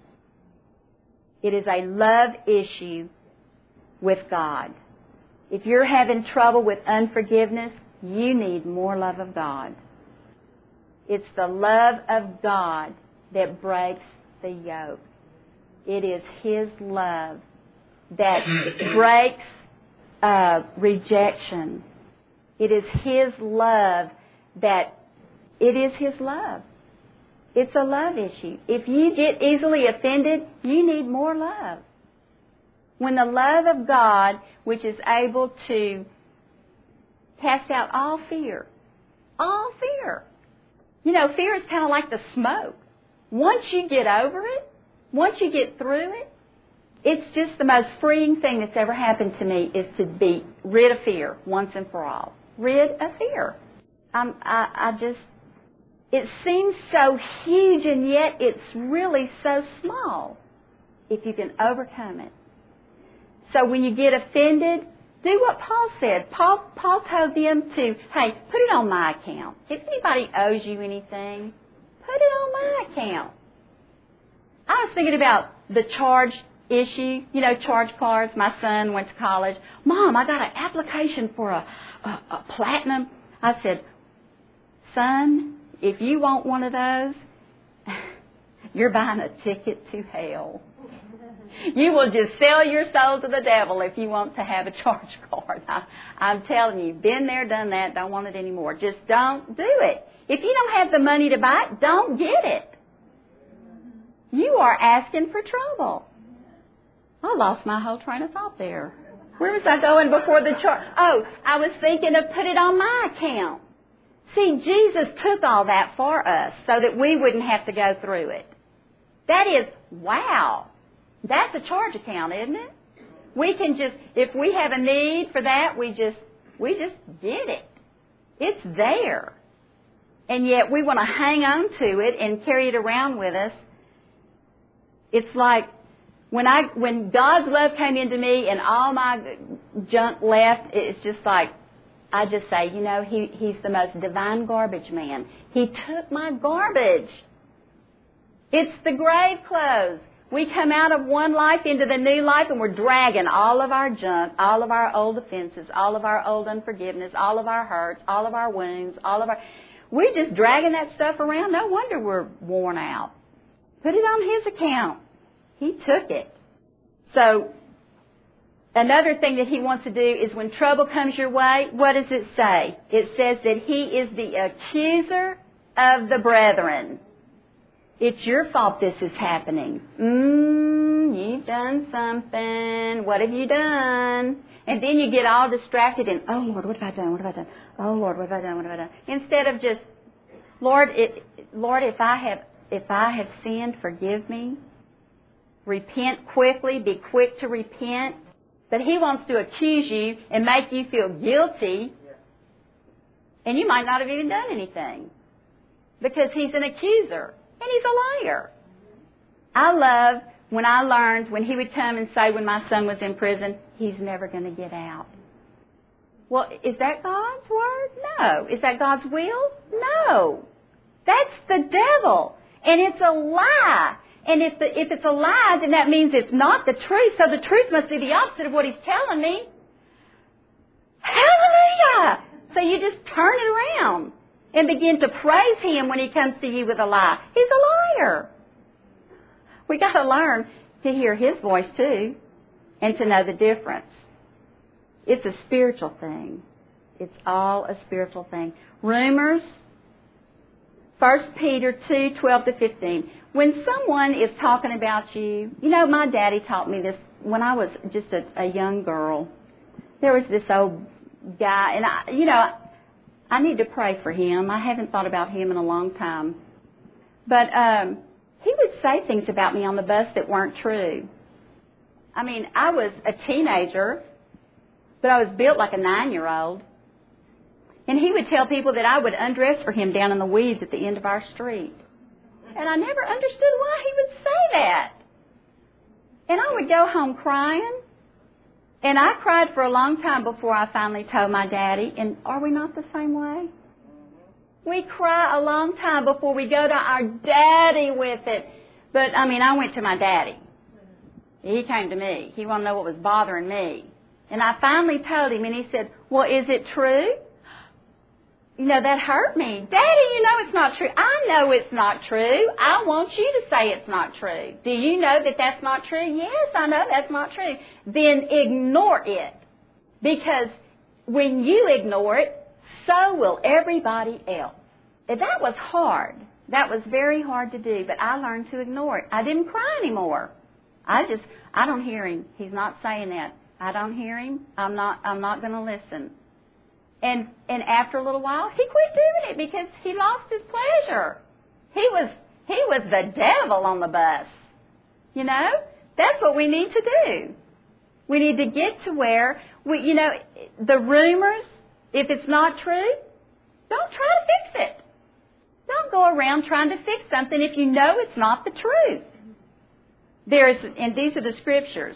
It is a love issue with God. If you're having trouble with unforgiveness, you need more love of God. It's the love of God that breaks the yoke. It is His love that breaks rejection. It is His love It's a love issue. If you get easily offended, you need more love. When the love of God, which is able to cast out all fear. You know, fear is kind of like the smoke. Once you get over it, once you get through it, it's just the most freeing thing that's ever happened to me is to be rid of fear once and for all. Rid of fear. It seems so huge, and yet it's really so small if you can overcome it. So when you get offended, do what Paul said. Paul told them to, hey, put it on my account. If anybody owes you anything, put it on my account. I was thinking about the charge issue, you know, charge cards. My son went to college. Mom, I got an application for a platinum. I said, son, if you want one of those, you're buying a ticket to hell. You will just sell your soul to the devil if you want to have a charge card. I'm telling you, been there, done that, don't want it anymore. Just don't do it. If you don't have the money to buy it, don't get it. You are asking for trouble. I lost my whole train of thought there. Where was I going before the charge? Oh, I was thinking of put it on my account. See, Jesus took all that for us so that we wouldn't have to go through it. That is, wow. That's a charge account, isn't it? We can just, if we have a need for that, we just get it. It's there. And yet we want to hang on to it and carry it around with us. It's like when God's love came into me and all my junk left, it's just like, I just say, you know, He's the most divine garbage man. He took my garbage. It's the grave clothes. We come out of one life into the new life and we're dragging all of our junk, all of our old offenses, all of our old unforgiveness, all of our hurts, all of our wounds, we're just dragging that stuff around. No wonder we're worn out. Put it on His account. He took it. So, another thing that He wants to do is when trouble comes your way, what does it say? It says that He is the accuser of the brethren. It's your fault this is happening. You've done something. What have you done? And then you get all distracted and, oh, Lord, what have I done? What have I done? Oh, Lord, what have I done? What have I done? Instead of just, Lord, if I have sinned, forgive me. Repent quickly. Be quick to repent. But He wants to accuse you and make you feel guilty. And you might not have even done anything. Because He's an accuser. And He's a liar. I love when I learned when He would come and say when my son was in prison, he's never going to get out. Well, is that God's word? No. Is that God's will? No. That's the devil. And it's a lie. And if it's a lie, then that means it's not the truth. So the truth must be the opposite of what He's telling me. Hallelujah! So you just turn it around and begin to praise Him when He comes to you with a lie. He's a liar. We got to learn to hear His voice too and to know the difference. It's a spiritual thing. It's all a spiritual thing. Rumors, 1 Peter 2:12-15. When someone is talking about you, you know, my daddy taught me this when I was just a young girl. There was this old guy, and I need to pray for him. I haven't thought about him in a long time. But he would say things about me on the bus that weren't true. I mean, I was a teenager, but I was built like a 9-year-old. And he would tell people that I would undress for him down in the weeds at the end of our street. And I never understood why he would say that. And I would go home crying. And I cried for a long time before I finally told my daddy. And are we not the same way? We cry a long time before we go to our daddy with it. But, I went to my daddy. He came to me. He wanted to know what was bothering me. And I finally told him, and he said, well, is it true? That hurt me. Daddy, it's not true. I know it's not true. I want you to say it's not true. Do you know that that's not true? Yes, I know that's not true. Then ignore it. Because when you ignore it, so will everybody else. That was hard. That was very hard to do, but I learned to ignore it. I didn't cry anymore. I don't hear him. He's not saying that. I don't hear him. I'm not going to listen. And after a little while, he quit doing it because he lost his pleasure. He was the devil on the bus. That's what we need to do. We need to get to where the rumors, if it's not true, don't try to fix it. Don't go around trying to fix something if you know it's not the truth. And these are the scriptures.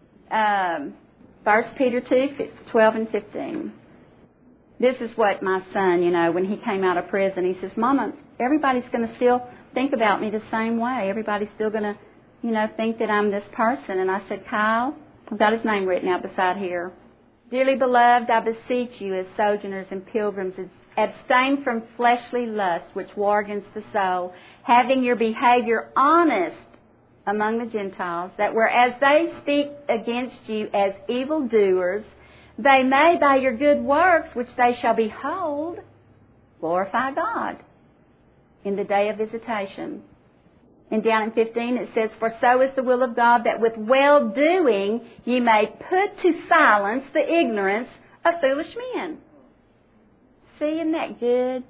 1 Peter 2:12 and 15. This is what my son, when he came out of prison, he says, Mama, everybody's going to still think about me the same way. Everybody's still going to, think that I'm this person. And I said, Kyle, I've got his name written out beside here. Dearly beloved, I beseech you as sojourners and pilgrims, abstain from fleshly lusts which war against the soul, having your behavior honest among the Gentiles, that whereas they speak against you as evildoers, they may by your good works, which they shall behold, glorify God in the day of visitation. And down in 15 it says, for so is the will of God, that with well-doing ye may put to silence the ignorance of foolish men. See, isn't that good?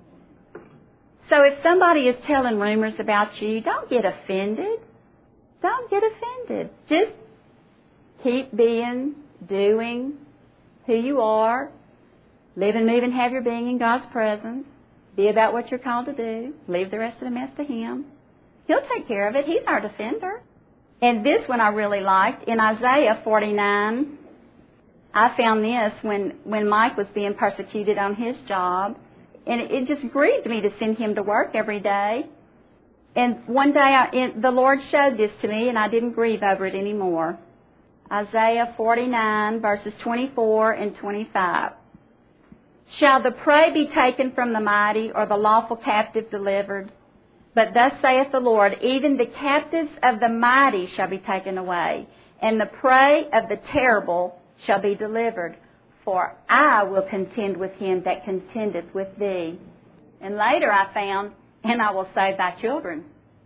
So if somebody is telling rumors about you, don't get offended. Don't get offended. Just keep doing who you are. Live and move and have your being in God's presence. Be about what you're called to do. Leave the rest of the mess to Him. He'll take care of it. He's our defender. And this one I really liked. In Isaiah 49, I found this when Mike was being persecuted on his job. And it just grieved me to send him to work every day. And one day the Lord showed this to me, and I didn't grieve over it anymore. Isaiah 49, verses 24 and 25. Shall the prey be taken from the mighty, or the lawful captive delivered? But thus saith the Lord, even the captives of the mighty shall be taken away, and the prey of the terrible shall be delivered. For I will contend with him that contendeth with thee. And later I found, and I will save thy children.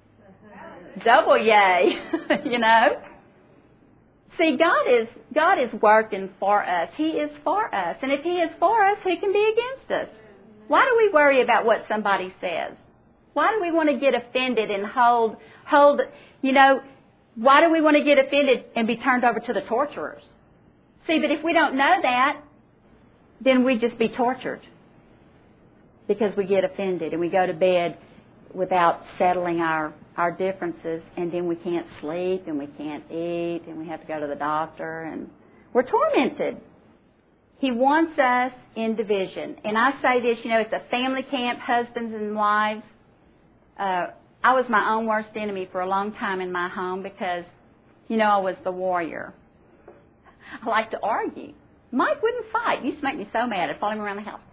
Double yay, See, God is working for us. He is for us. And if He is for us, who can be against us? Why do we worry about what somebody says? Why do we want to get offended and hold, why do we want to get offended and be turned over to the torturers? See, but if we don't know that, then we just be tortured because we get offended and we go to bed without settling our differences, and then we can't sleep and we can't eat and we have to go to the doctor and we're tormented. He wants us in division. And I say this, it's a family camp, husbands and wives. I was my own worst enemy for a long time in my home because, I was the warrior. I like to argue. Mike wouldn't fight. He used to make me so mad. I'd follow him around the house.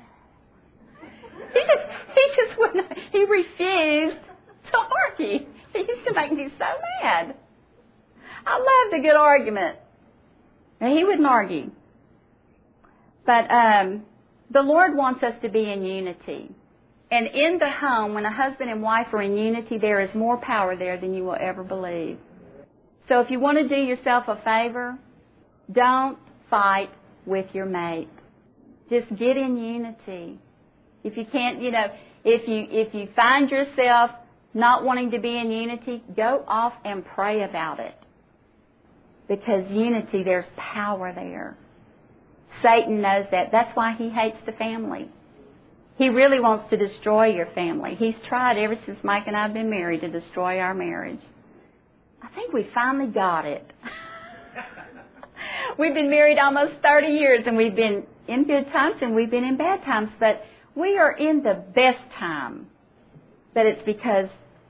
He just wouldn't. He refused to argue. He used to make me so mad. I loved a good argument. And he wouldn't argue. But the Lord wants us to be in unity. And in the home, when a husband and wife are in unity, there is more power there than you will ever believe. So if you want to do yourself a favor, don't fight with your mate. Just get in unity. If you can't, if you find yourself not wanting to be in unity, go off and pray about it. Because unity, there's power there. Satan knows that. That's why he hates the family. He really wants to destroy your family. He's tried ever since Mike and I have been married to destroy our marriage. I think we finally got it. We've been married almost 30 years, and we've been in good times and we've been in bad times, but We are in the best time, but it's because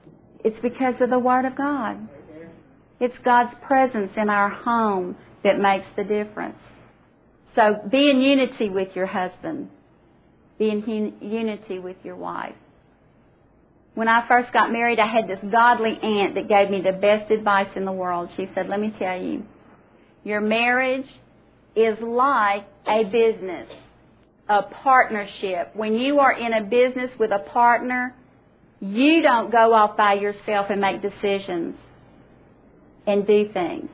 of the Word of God. It's God's presence in our home that makes the difference. So be in unity with your husband. Be in unity with your wife. When I first got married, I had this godly aunt that gave me the best advice in the world. She said, let me tell you, your marriage is like a business, a partnership. When you are in a business with a partner, you don't go off by yourself and make decisions and do things.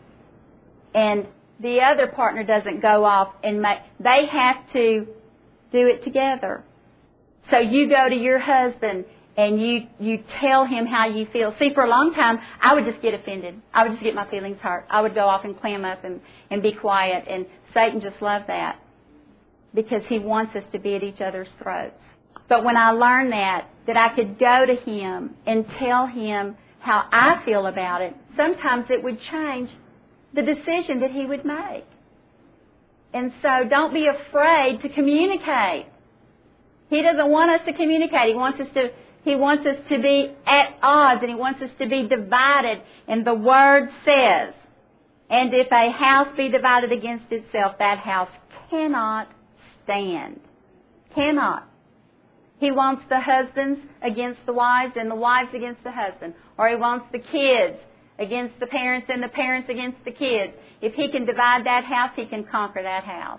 And the other partner doesn't go off and make, they have to do it together. So you go to your husband and you tell him how you feel. See, for a long time, I would just get offended. I would just get my feelings hurt. I would go off and clam up and be quiet. And Satan just loved that because he wants us to be at each other's throats. But when I learned that I could go to him and tell him how I feel about it, sometimes it would change the decision that he would make. And so don't be afraid to communicate. He doesn't want us to communicate. He wants us to be at odds, and he wants us to be divided. And the Word says, and if a house be divided against itself, that house cannot stand. Cannot. He wants the husbands against the wives and the wives against the husband. Or he wants the kids against the parents and the parents against the kids. If he can divide that house, he can conquer that house.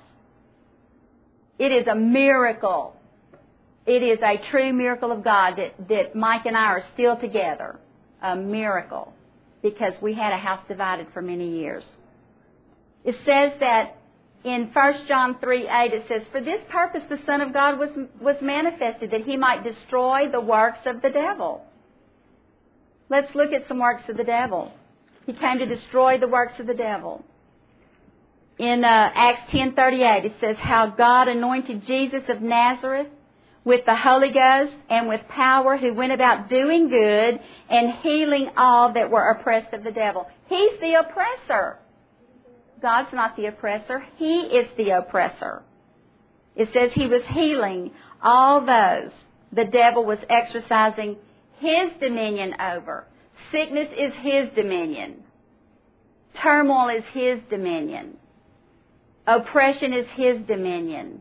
It is a miracle. It is a true miracle of God that Mike and I are still together. A miracle. Because we had a house divided for many years. It says that in 1 John 3:8, it says, for this purpose the Son of God was manifested, that he might destroy the works of the devil. Let's look at some works of the devil. He came to destroy the works of the devil. In Acts 10:38, it says, how God anointed Jesus of Nazareth with the Holy Ghost and with power, who went about doing good and healing all that were oppressed of the devil. He's the oppressor. God's not the oppressor. He is the oppressor. It says he was healing all those the devil was exercising his dominion over. Sickness is his dominion. Turmoil is his dominion. Oppression is his dominion.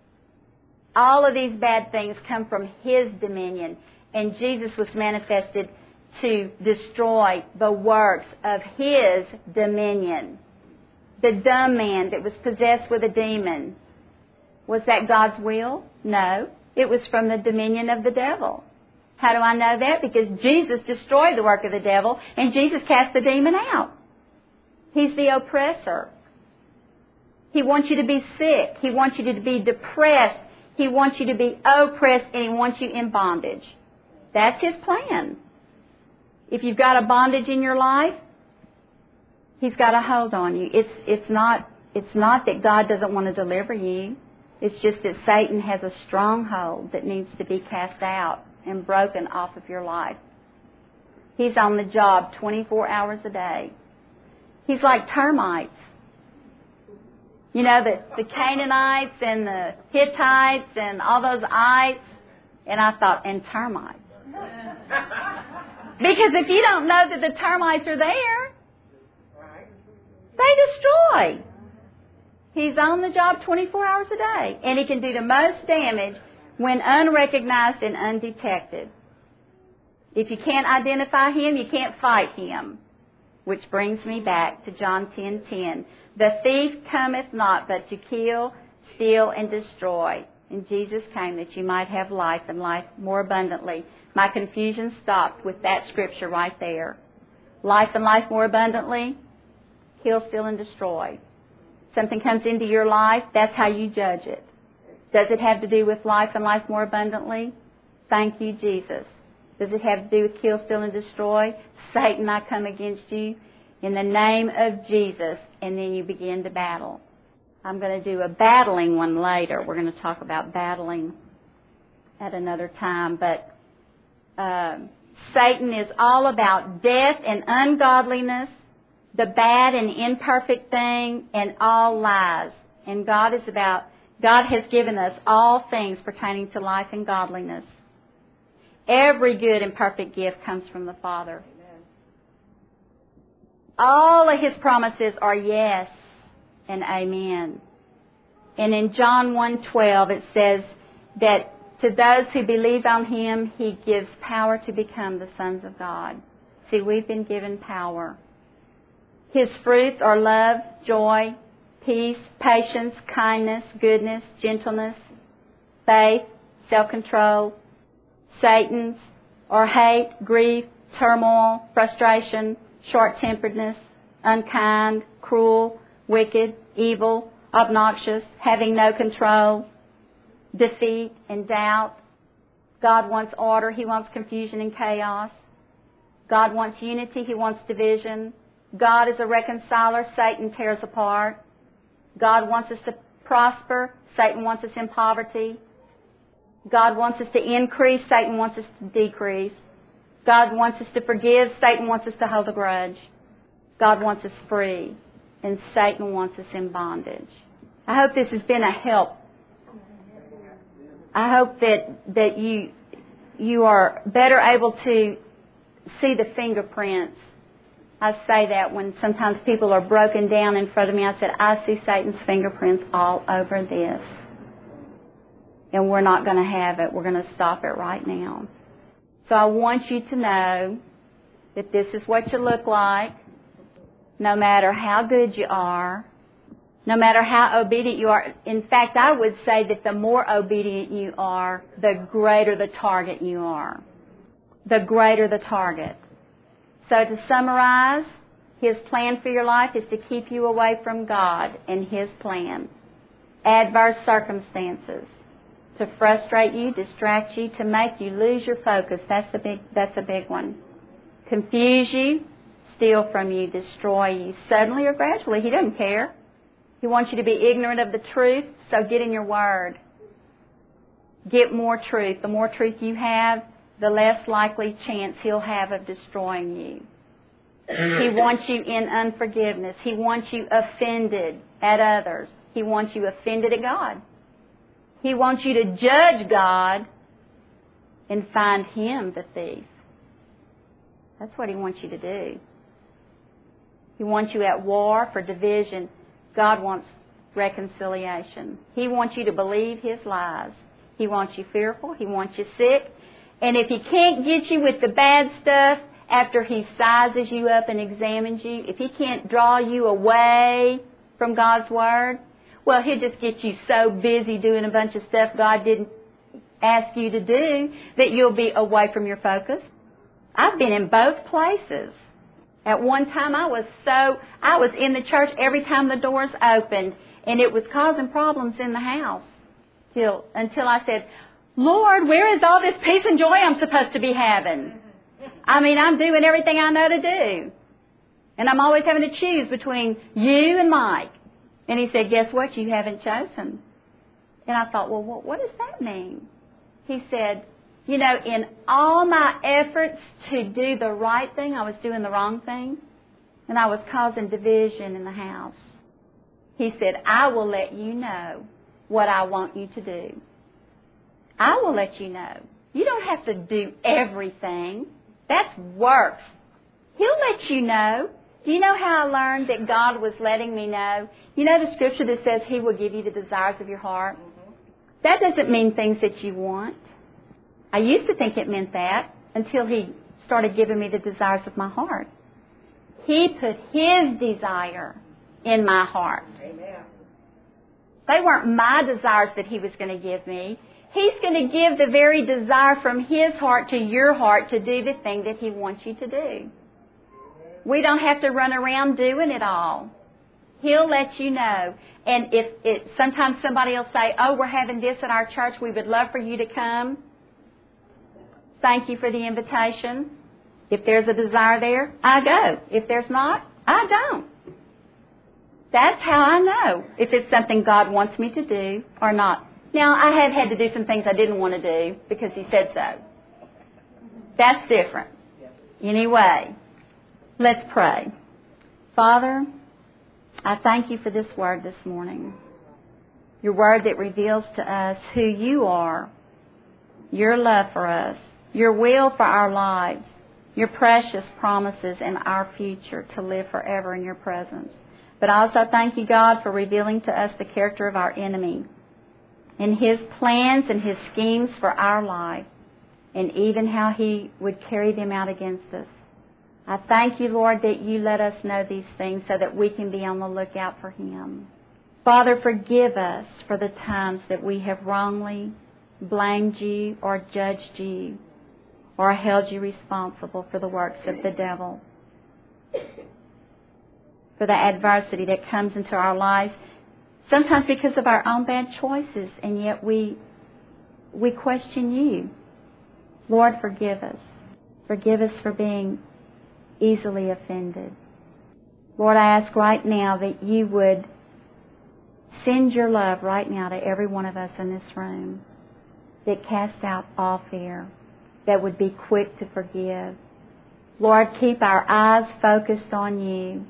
All of these bad things come from his dominion. And Jesus was manifested to destroy the works of his dominion. The dumb man that was possessed with a demon. Was that God's will? No. It was from the dominion of the devil. How do I know that? Because Jesus destroyed the work of the devil and Jesus cast the demon out. He's the oppressor. He wants you to be sick. He wants you to be depressed. He wants you to be oppressed, and he wants you in bondage. That's his plan. If you've got a bondage in your life, he's got a hold on you. It's not that God doesn't want to deliver you. It's just that Satan has a stronghold that needs to be cast out and broken off of your life. He's on the job 24 hours a day. He's like termites. You know, the Canaanites and the Hittites and all those ites. And I thought, and termites. Because if you don't know that the termites are there, they destroy. He's on the job 24 hours a day. And he can do the most damage when unrecognized and undetected. If you can't identify him, you can't fight him. Which brings me back to John 10:10. The thief cometh not but to kill, steal, and destroy. And Jesus came that you might have life and life more abundantly. My confusion stopped with that scripture right there. Life and life more abundantly, kill, steal, and destroy. Something comes into your life, that's how you judge it. Does it have to do with life and life more abundantly? Thank you, Jesus. Does it have to do with kill, steal, and destroy? Satan, I come against you in the name of Jesus. And then you begin to battle. I'm going to do a battling one later. We're going to talk about battling at another time. But Satan is all about death and ungodliness, the bad and imperfect thing, and all lies. And God is about God has given us all things pertaining to life and godliness. Every good and perfect gift comes from the Father. All of His promises are yes and amen. And in John 1:12 it says that to those who believe on Him, He gives power to become the sons of God. See, we've been given power. His fruits are love, joy, peace, patience, kindness, goodness, gentleness, faith, self-control. Satan's are hate, grief, turmoil, frustration, short-temperedness, unkind, cruel, wicked, evil, obnoxious, having no control, defeat and doubt. God wants order. He wants confusion and chaos. God wants unity. He wants division. God is a reconciler. Satan tears apart. God wants us to prosper. Satan wants us in poverty. God wants us to increase. Satan wants us to decrease. God wants us to forgive. Satan wants us to hold a grudge. God wants us free. And Satan wants us in bondage. I hope this has been a help. I hope that you are better able to see the fingerprints. I say that when sometimes people are broken down in front of me. I said, I see Satan's fingerprints all over this. And we're not going to have it. We're going to stop it right now. So I want you to know that this is what you look like, no matter how good you are, no matter how obedient you are. In fact, I would say that the more obedient you are, the greater the target you are. The greater the target. So to summarize, His plan for your life is to keep you away from God and His plan. Adverse circumstances. To frustrate you, distract you, to make you lose your focus. That's a big one. Confuse you, steal from you, destroy you. Suddenly or gradually, He doesn't care. He wants you to be ignorant of the truth, so get in your Word. Get more truth. The more truth you have, the less likely chance He'll have of destroying you. He wants you in unforgiveness. He wants you offended at others. He wants you offended at God. He wants you to judge God and find Him the thief. That's what He wants you to do. He wants you at war for division. God wants reconciliation. He wants you to believe His lies. He wants you fearful. He wants you sick. And if He can't get you with the bad stuff after He sizes you up and examines you, if He can't draw you away from God's Word, well, He'll just get you so busy doing a bunch of stuff God didn't ask you to do that you'll be away from your focus. I've been in both places. At one time I was in the church every time the doors opened, and it was causing problems in the house until I said, Lord, where is all this peace and joy I'm supposed to be having? I mean, I'm doing everything I know to do. And I'm always having to choose between you and Mike. And He said, guess what? You haven't chosen. And I thought, well, what does that mean? He said, you know, in all my efforts to do the right thing, I was doing the wrong thing. And I was causing division in the house. He said, I will let you know what I want you to do. I will let you know. You don't have to do everything. That's works. He'll let you know. Do you know how I learned that God was letting me know? You know the scripture that says He will give you the desires of your heart? That doesn't mean things that you want. I used to think it meant that until He started giving me the desires of my heart. He put His desire in my heart. Amen. They weren't my desires that He was going to give me. He's going to give the very desire from His heart to your heart to do the thing that He wants you to do. We don't have to run around doing it all. He'll let you know. And sometimes somebody will say, oh, we're having this at our church. We would love for you to come. Thank you for the invitation. If there's a desire there, I go. If there's not, I don't. That's how I know if it's something God wants me to do or not. Now, I have had to do some things I didn't want to do because He said so. That's different. Anyway, let's pray. Father, I thank You for this word this morning. Your Word that reveals to us who You are, Your love for us, Your will for our lives, Your precious promises and our future to live forever in Your presence. But also thank You, God, for revealing to us the character of our enemy and his plans and his schemes for our life, and even how he would carry them out against us. I thank You, Lord, that You let us know these things so that we can be on the lookout for him. Father, forgive us for the times that we have wrongly blamed You or judged You or held You responsible for the works of the devil, for the adversity that comes into our lives, sometimes because of our own bad choices, and yet we question You. Lord, forgive us. Forgive us for being easily offended. Lord, I ask right now that You would send Your love right now to every one of us in this room, that casts out all fear, that would be quick to forgive. Lord, keep our eyes focused on You.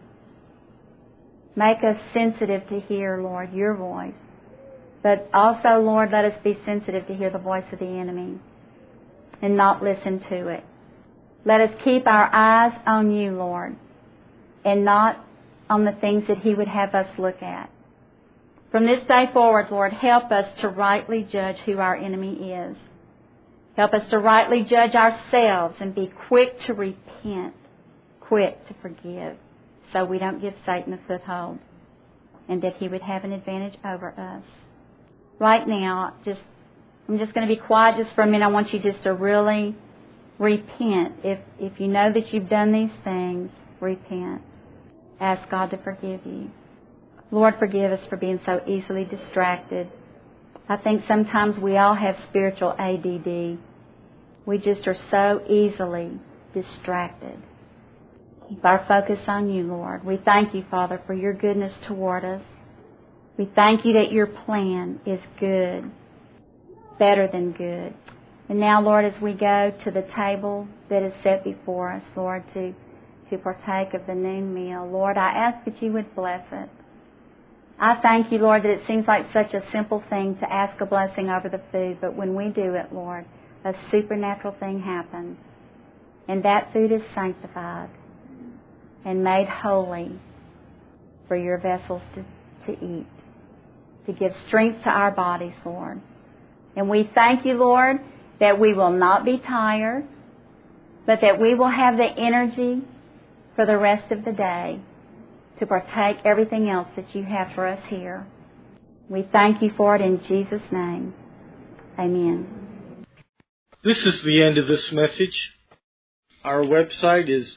Make us sensitive to hear, Lord, Your voice. But also, Lord, let us be sensitive to hear the voice of the enemy and not listen to it. Let us keep our eyes on You, Lord, and not on the things that he would have us look at. From this day forward, Lord, help us to rightly judge who our enemy is. Help us to rightly judge ourselves and be quick to repent, quick to forgive, so we don't give Satan a foothold and that he would have an advantage over us. Right now, I'm just going to be quiet just for a minute. I want you just to really repent. If you know that you've done these things, repent. Ask God to forgive you. Lord, forgive us for being so easily distracted. I think sometimes we all have spiritual ADD. We just are so easily distracted. Keep our focus on You, Lord. We thank You, Father, for Your goodness toward us. We thank You that Your plan is good, better than good. And now, Lord, as we go to the table that is set before us, Lord, to partake of the noon meal, Lord, I ask that You would bless it. I thank You, Lord, that it seems like such a simple thing to ask a blessing over the food, but when we do it, Lord, a supernatural thing happens. And that food is sanctified and made holy for Your vessels to eat, to give strength to our bodies, Lord. And we thank You, Lord, that we will not be tired, but that we will have the energy for the rest of the day to partake everything else that You have for us here. We thank You for it in Jesus' name. Amen. This is the end of this message. Our website is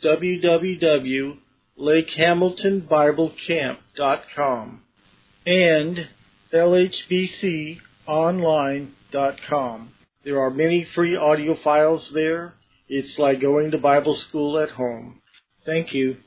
www.lakehamiltonbiblecamp.com and lhbconline.com. There are many free audio files there. It's like going to Bible school at home. Thank you.